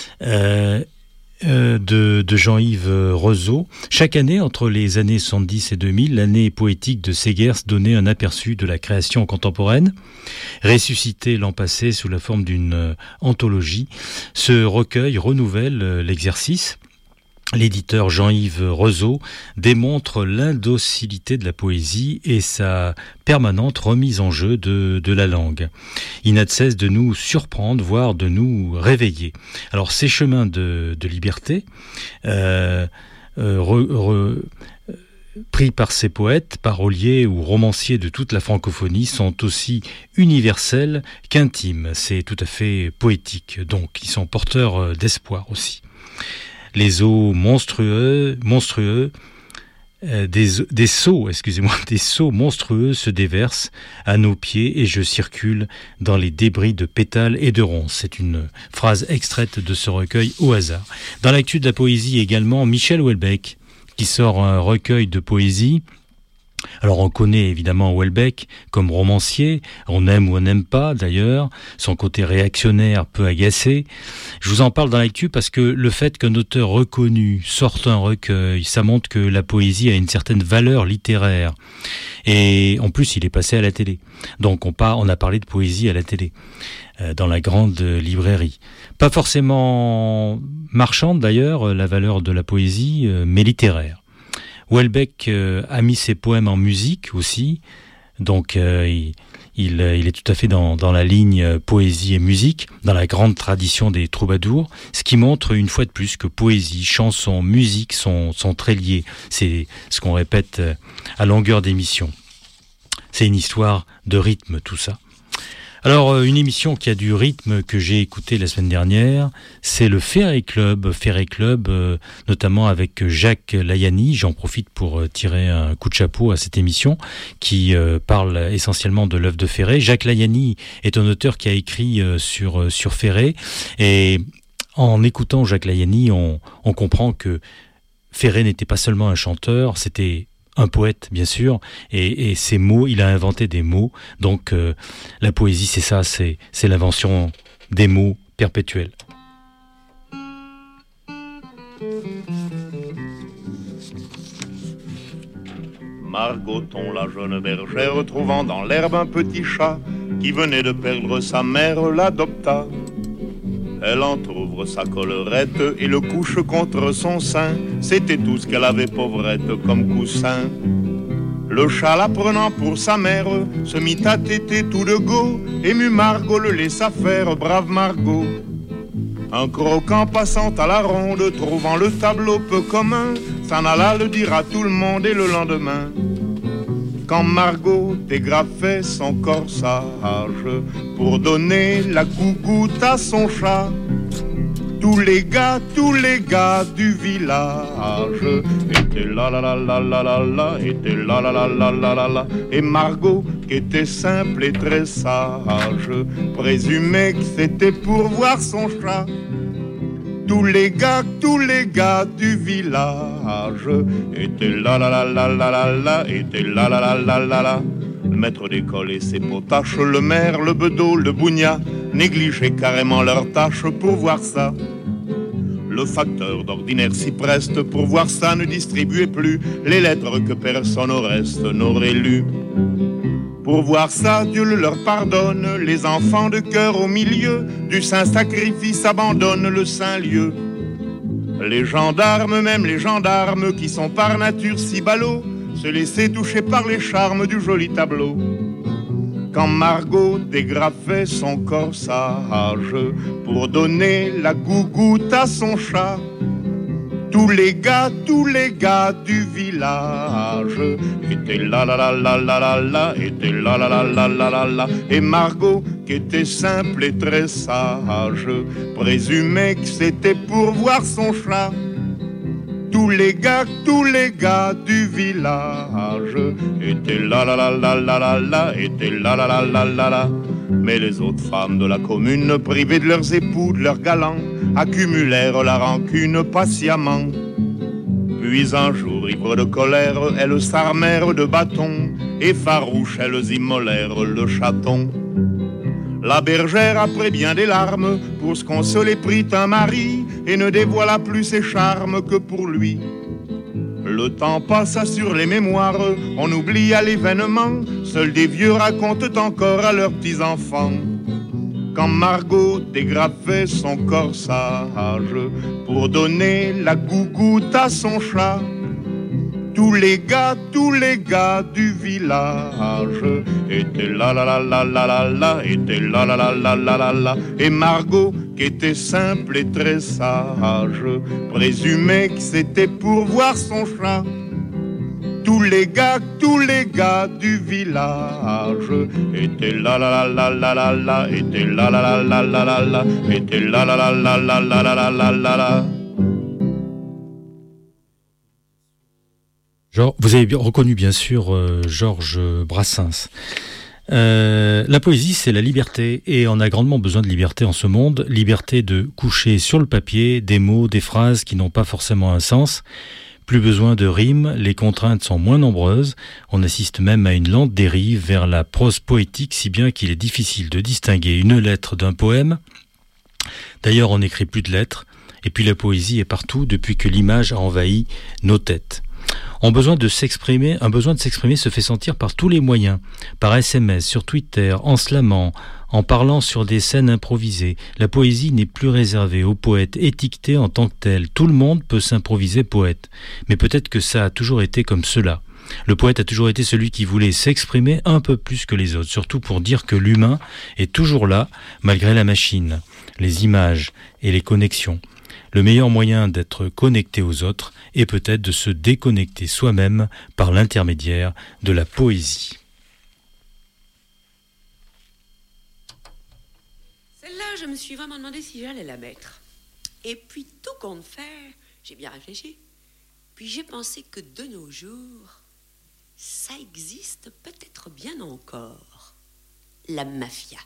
de Jean-Yves Rezeau. Chaque année, entre les années 70 et 2000, l'année poétique de Segers donnait un aperçu de la création contemporaine. Ressuscité l'an passé sous la forme d'une anthologie, ce recueil renouvelle l'exercice. L'éditeur Jean-Yves Rezeau démontre l'indocilité de la poésie et sa permanente remise en jeu de la langue. Il n'a de cesse de nous surprendre, voire de nous réveiller. Alors ces chemins de liberté, pris par ces poètes, paroliers ou romanciers de toute la francophonie, sont aussi universels qu'intimes. C'est tout à fait poétique, donc ils sont porteurs d'espoir aussi. Les eaux monstrueux, des seaux monstrueux se déversent à nos pieds et je circule dans les débris de pétales et de ronces. C'est une phrase extraite de ce recueil au hasard. Dans l'actu de la poésie également, Michel Houellebecq, qui sort un recueil de poésie. Alors on connaît évidemment Houellebecq comme romancier, on aime ou on n'aime pas d'ailleurs, son côté réactionnaire peut agacer. Je vous en parle dans l'actu parce que le fait qu'un auteur reconnu sorte un recueil, ça montre que la poésie a une certaine valeur littéraire. Et en plus il est passé à la télé. Donc on a parlé de poésie à la télé, dans la grande librairie. Pas forcément marchande d'ailleurs, la valeur de la poésie, mais littéraire. Houellebecq a mis ses poèmes en musique aussi, donc il est tout à fait dans la ligne poésie et musique, dans la grande tradition des troubadours, ce qui montre une fois de plus que poésie, chanson, musique sont très liés. C'est ce qu'on répète à longueur d'émission. C'est une histoire de rythme tout ça. Alors, une émission qui a du rythme que j'ai écoutée la semaine dernière, c'est le Ferré Club, notamment avec Jacques Layani. J'en profite pour tirer un coup de chapeau à cette émission qui parle essentiellement de l'œuvre de Ferré. Jacques Layani est un auteur qui a écrit sur Ferré, et en écoutant Jacques Layani, on comprend que Ferré n'était pas seulement un chanteur, c'était un poète, bien sûr, et ces mots, il a inventé des mots. Donc, la poésie, c'est ça, c'est l'invention des mots perpétuels. Margoton, la jeune bergère, trouvant dans l'herbe un petit chat qui venait de perdre sa mère, l'adopta. Elle entr'ouvre sa collerette et le couche contre son sein. C'était tout ce qu'elle avait, pauvrette, comme coussin. Le chat, la prenant pour sa mère, se mit à téter tout de go. Ému Margot le laissa faire, brave Margot. Un croquant passant à la ronde, trouvant le tableau peu commun, s'en alla le dire à tout le monde et le lendemain. Quand Margot dégrafait son corsage pour donner la gougoute à son chat, tous les gars du village étaient là la la la la la la, étaient là la la la la la la. Et Margot, qui était simple et très sage, présumait que c'était pour voir son chat. Tous les gars du village étaient là la la la la la la, étaient là la la la la la. Le maître d'école et ses potaches, le maire, le bedeau, le bougna, négligeaient carrément leurs tâches pour voir ça. Le facteur d'ordinaire s'y preste pour voir ça, ne distribuait plus les lettres que personne au reste n'aurait lues. Pour voir ça, Dieu le leur pardonne, les enfants de cœur au milieu du saint sacrifice abandonnent le saint lieu. Les gendarmes, même les gendarmes qui sont par nature si ballots, se laissaient toucher par les charmes du joli tableau. quand Margot dégrafait son corsage pour donner la gougoute à son chat. Tous les gars du village étaient là la la la la la la, étaient là la la la la la la. Et Margot, qui était simple et très sage, présumait que c'était pour voir son chat. Tous les gars du village étaient là la la la la la la, étaient là la la la la la. Mais les autres femmes de la commune, privées de leurs époux, de leurs galants, accumulèrent la rancune patiemment. Puis un jour, ivres de colère, elles s'armèrent de bâtons, et farouches, elles immolèrent le chaton. La bergère, après bien des larmes, pour se consoler prit un mari, et ne dévoila plus ses charmes que pour lui. Le temps passa sur les mémoires, on oublia l'événement, seuls des vieux racontent encore à leurs petits-enfants. Quand Margot dégrafait son corsage pour donner la gougoute à son chat, tous les gars du village étaient là la la la la la la, étaient là la la la la la la. Et Margot, qui était simple et très sage, présumait que c'était pour voir son chat. Tous les gars du village étaient là la la la la la la, étaient là la la la la la la, étaient là la la la la la la la la la. Vous avez reconnu bien sûr Georges Brassens. La poésie, c'est la liberté, et on a grandement besoin de liberté en ce monde. Liberté de coucher sur le papier des mots, des phrases qui n'ont pas forcément un sens. Plus besoin de rimes, les contraintes sont moins nombreuses. On assiste même à une lente dérive vers la prose poétique, si bien qu'il est difficile de distinguer une lettre d'un poème. D'ailleurs, on n'écrit plus de lettres, et puis la poésie est partout depuis que l'image a envahi nos têtes. Un besoin de s'exprimer se fait sentir par tous les moyens, par SMS, sur Twitter, en slamant, en parlant sur des scènes improvisées. La poésie n'est plus réservée aux poètes étiquetés en tant que tels. Tout le monde peut s'improviser poète, mais peut-être que ça a toujours été comme cela. Le poète a toujours été celui qui voulait s'exprimer un peu plus que les autres, surtout pour dire que l'humain est toujours là, malgré la machine, les images et les connexions. Le meilleur moyen d'être connecté aux autres est peut-être de se déconnecter soi-même par l'intermédiaire de la poésie. Celle-là, je me suis vraiment demandé si j'allais la mettre. Et puis, tout compte fait, j'ai bien réfléchi. Puis j'ai pensé que de nos jours, ça existe peut-être bien encore. La mafia.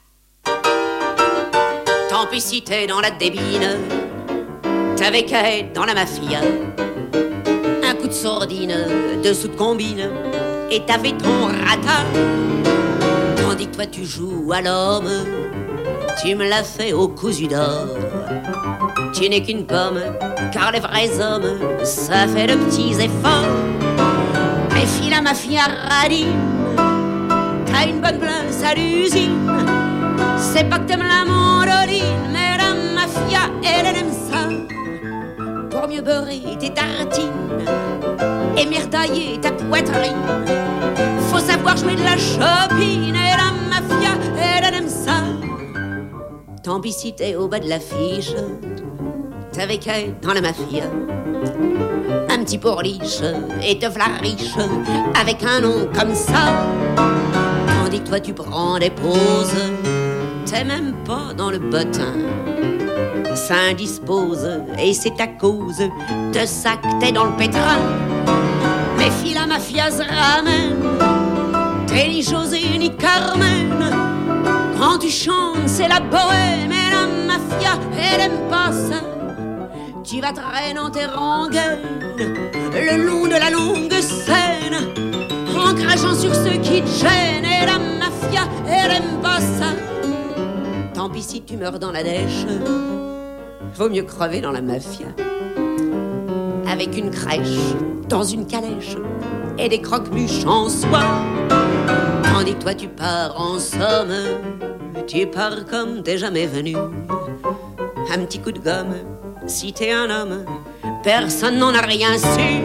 Tant pis si t'es dans la débine, t'avais qu'à être dans la mafia. Un coup de sourdine, dessous de combine, et t'avais ton rata. Tandis que toi tu joues à l'homme, tu me l'as fait au cousu d'or. Tu n'es qu'une pomme, car les vrais hommes, ça fait de petits efforts. Méfie la mafia radine, t'as une bonne place à l'usine. C'est pas que t'aimes la mandoline, mais la mafia, elle aime ça. Pour mieux beurrer tes tartines et mieux tailler ta poitrine, faut savoir jouer de la chopine. Et la mafia, elle aime ça. Tant pis si t'es au bas de l'affiche, t'avais qu'à être dans la mafia. Un petit pourliche et te v'la riche avec un nom comme ça. Tandis que toi tu prends des pauses, t'es même pas dans le bottin. Ça indispose et c'est à cause de ça que t'es dans le pétrin. Méfie la mafia se ramène, t'es ni José ni Carmen. Quand tu chantes c'est la bohème, et la mafia elle aime pas ça. Tu vas traîner dans tes rengaines le long de la longue scène, en crachant sur ceux qui te gênent, et la mafia elle aime pas ça. Tant pis si tu meurs dans la dèche, vaut mieux crever dans la mafia. Avec une crèche, dans une calèche, et des croque-muches en soie. Tandis que toi tu pars en somme, tu pars comme t'es jamais venu. Un petit coup de gomme, si t'es un homme, personne n'en a rien su.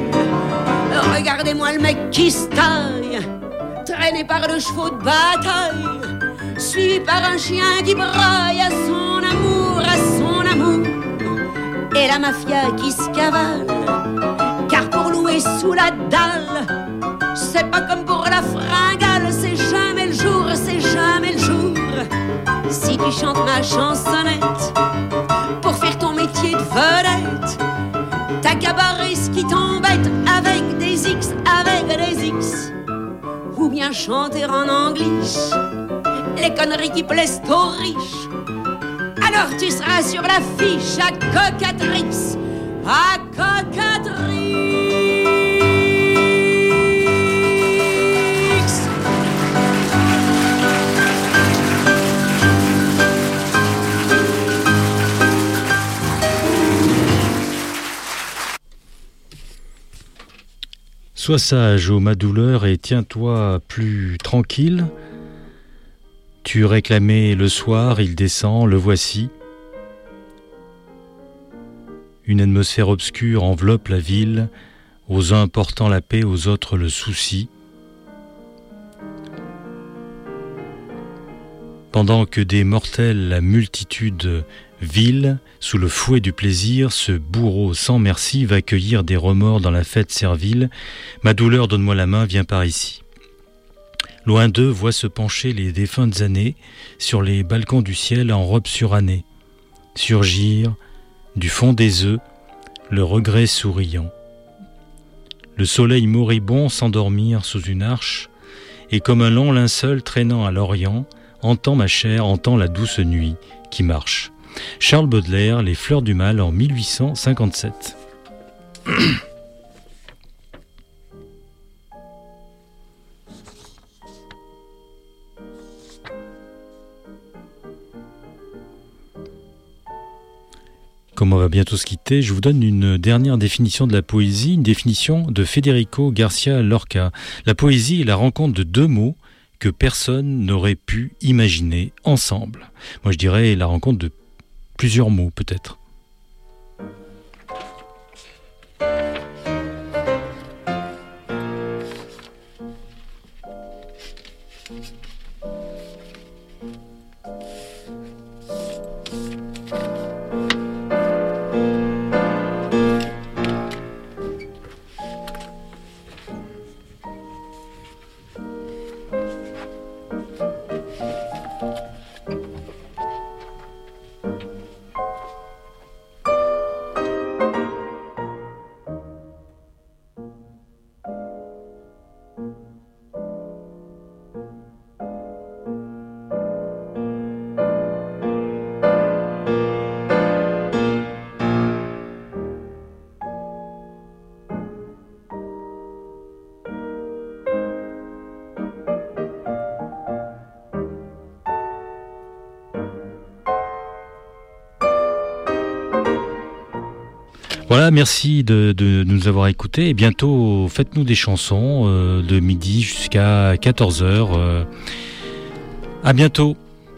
Regardez-moi le mec qui se taille, traîné par 2 chevaux de bataille. suivi par un chien qui braille à son amour, à son amour. Et la mafia qui se cavale, car pour louer sous la dalle, c'est pas comme pour la fringale, c'est jamais le jour, c'est jamais le jour. Si tu chantes ma chansonnette pour faire ton métier de vedette, t'as qu'à barrer ce qui t'embête avec des X, avec des X. Ou bien chanter en anglish les conneries qui plaisent aux riches. Alors tu seras sur l'affiche à Cocatrix, à Cocatrix. Sois sage, ô ma douleur, et tiens-toi plus tranquille. Tu réclamais le soir, il descend, le voici. Une atmosphère obscure enveloppe la ville, aux uns portant la paix, aux autres le souci. Pendant que des mortels, la multitude vile, sous le fouet du plaisir, ce bourreau sans merci va cueillir des remords dans la fête servile. Ma douleur, donne-moi la main, viens par ici. Loin d'eux, voit se pencher les défuntes années sur les balcons du ciel en robe surannée. Surgir, du fond des œufs, le regret souriant. Le soleil moribond s'endormir sous une arche, et comme un long linceul traînant à l'orient, entend ma chair, entend la douce nuit qui marche. Charles Baudelaire, Les Fleurs du Mal en 1857. Comme on va bientôt se quitter, je vous donne une dernière définition de la poésie, une définition de Federico Garcia Lorca. La poésie est la rencontre de deux mots que personne n'aurait pu imaginer ensemble. Moi je dirais la rencontre de plusieurs mots peut-être. Voilà, merci de nous avoir écoutés et bientôt faites-nous des chansons de midi jusqu'à 14h. À bientôt.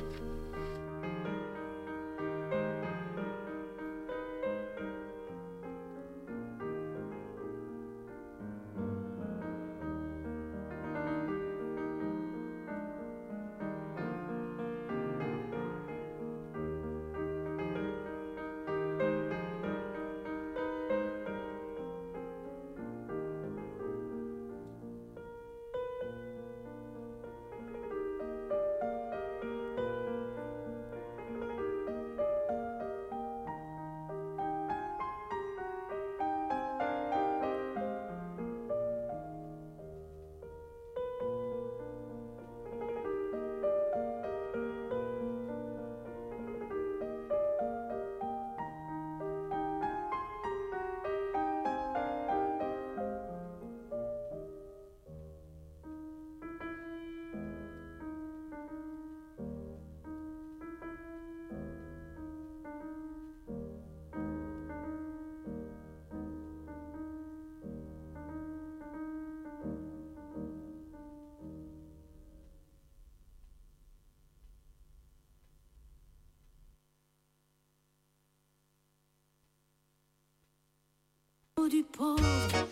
Du pauvre,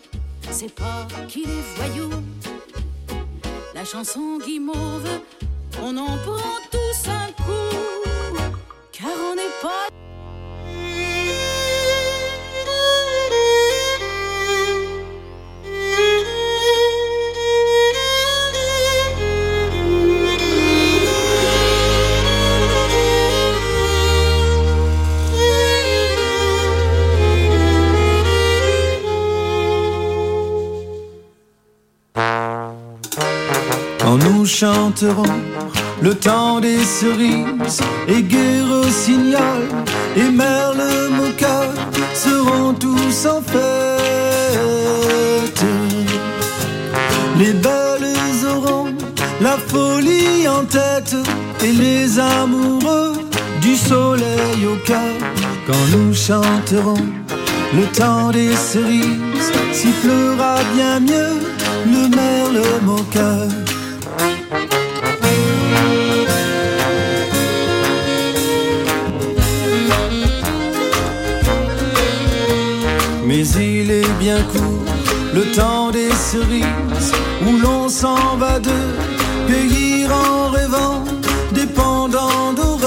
c'est pas qu'il est voyou. La chanson guimauve on en prend tous un coup, car on n'est pas... Quand nous chanterons le temps des cerises, et Guerre au Signal et Merle Moka seront tous en fête. Les belles auront la folie en tête, et les amoureux du soleil au cœur. Quand nous chanterons le temps des cerises, sifflera bien mieux le Merle Moka. Mais il est bien court, le temps des cerises, où l'on s'en va de cueillir en rêvant des pendants d'oreilles.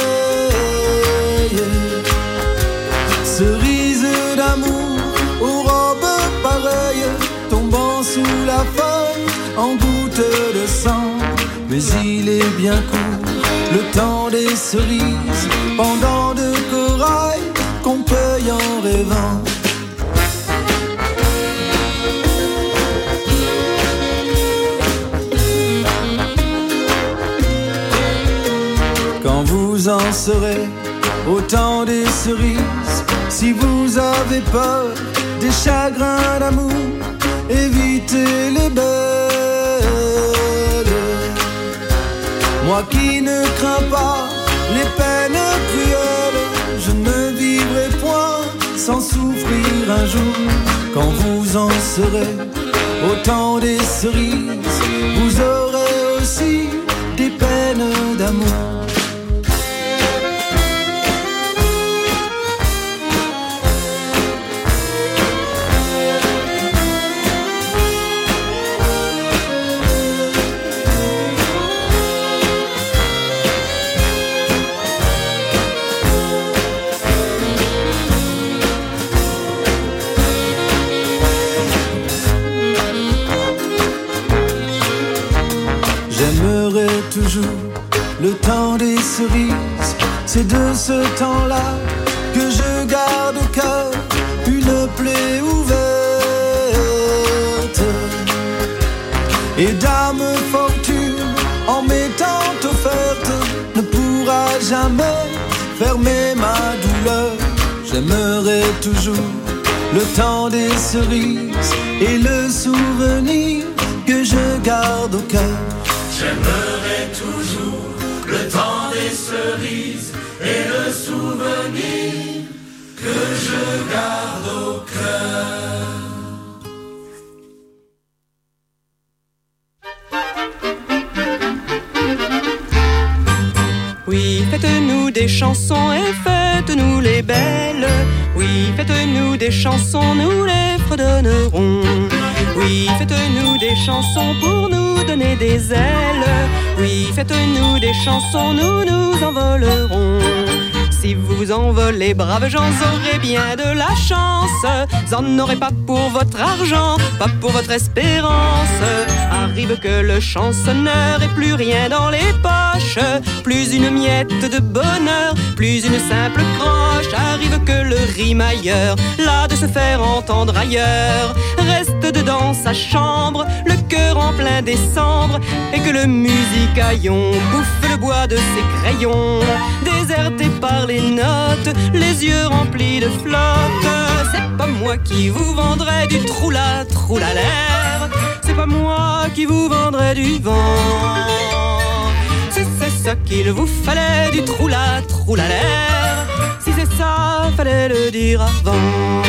Cerises d'amour aux robes pareilles, tombant sous la feuille en gouttes de sang. Mais il est bien court, le temps des cerises, pendants de corail qu'on cueille en rêvant. Quand vous en serez au temps des cerises, si vous avez peur des chagrins d'amour, évitez les belles. Moi qui ne crains pas les peines cruelles, je ne vivrai point sans souffrir un jour. Quand vous en serez au temps des cerises, vous aurez aussi des peines d'amour. J'aimerais toujours le temps des cerises, c'est de ce temps-là que je garde au cœur une plaie ouverte. Et Dame Fortune, en m'étant offerte, ne pourra jamais fermer ma douleur. J'aimerais toujours le temps des cerises et le souvenir que je garde au cœur. J'aimerais toujours le temps des cerises et le souvenir que je garde au cœur. Oui, faites-nous des chansons et faites-nous les belles. Oui, faites-nous des chansons, nous les fredonnerons. Oui, faites-nous des chansons pour nous donner des ailes. Oui, faites-nous des chansons, nous nous envolerons. Si vous envolez, braves gens, aurez bien de la chance. Vous en aurez pas pour votre argent, pas pour votre espérance. Arrive que le chansonneur ait plus rien dans les poches, plus une miette de bonheur, plus une simple croche. Arrive que le rimailleur, là de se faire entendre ailleurs, reste dedans sa chambre, le cœur en plein décembre, et que le musicaillon bouffe le bois de ses crayons, déserté par les notes, les yeux remplis de flotte. C'est pas moi qui vous vendrai du troula troula l'air, c'est pas moi qui vous vendrai du vent. Si c'est ça qu'il vous fallait, du troula troula l'air, si c'est ça, fallait le dire avant.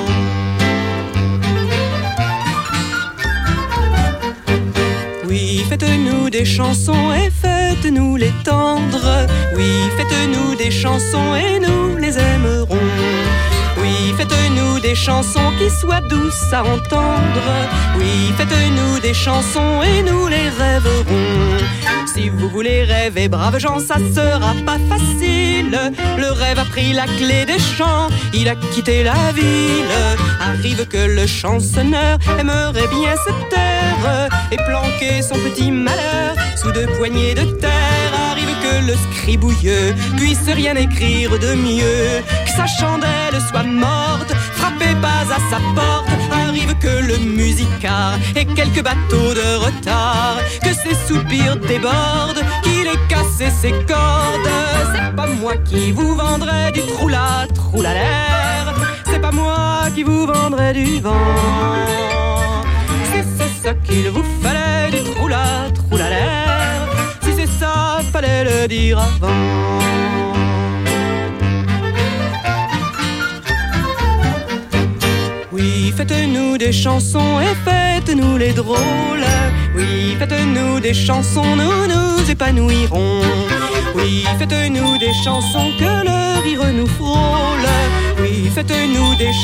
Oui, faites-nous des chansons et faites-nous les tendre. Oui, faites-nous des chansons et nous les aimerons. Oui, faites-nous des chansons qui soient douces à entendre. Oui, faites-nous des chansons et nous les rêverons. si vous voulez rêver, braves gens, ça sera pas facile. Le rêve a pris la clé des champs, il a quitté la ville. Arrive que le chansonneur aimerait bien se taire et planquer son petit malheur sous 2 poignées de terre. Arrive que le scribouilleux puisse rien écrire de mieux, que sa chandelle soit morte, frappez pas à sa porte. Arrive que le musicard ait quelques bateaux de retard, que ses soupirs débordent, qu'il ait cassé ses cordes. C'est pas moi qui vous vendrai du troula-troula-l'air, c'est pas moi qui vous vendrai du vent. Si c'est ça qu'il vous fallait, du troula-troula-l'air, si c'est ça, fallait le dire avant. Oui, faites-nous des chansons et faites-nous les drôles. Oui, faites-nous des chansons, nous nous épanouirons. Oui, faites-nous des chansons que le rire nous frôle. Oui, faites-nous des chansons.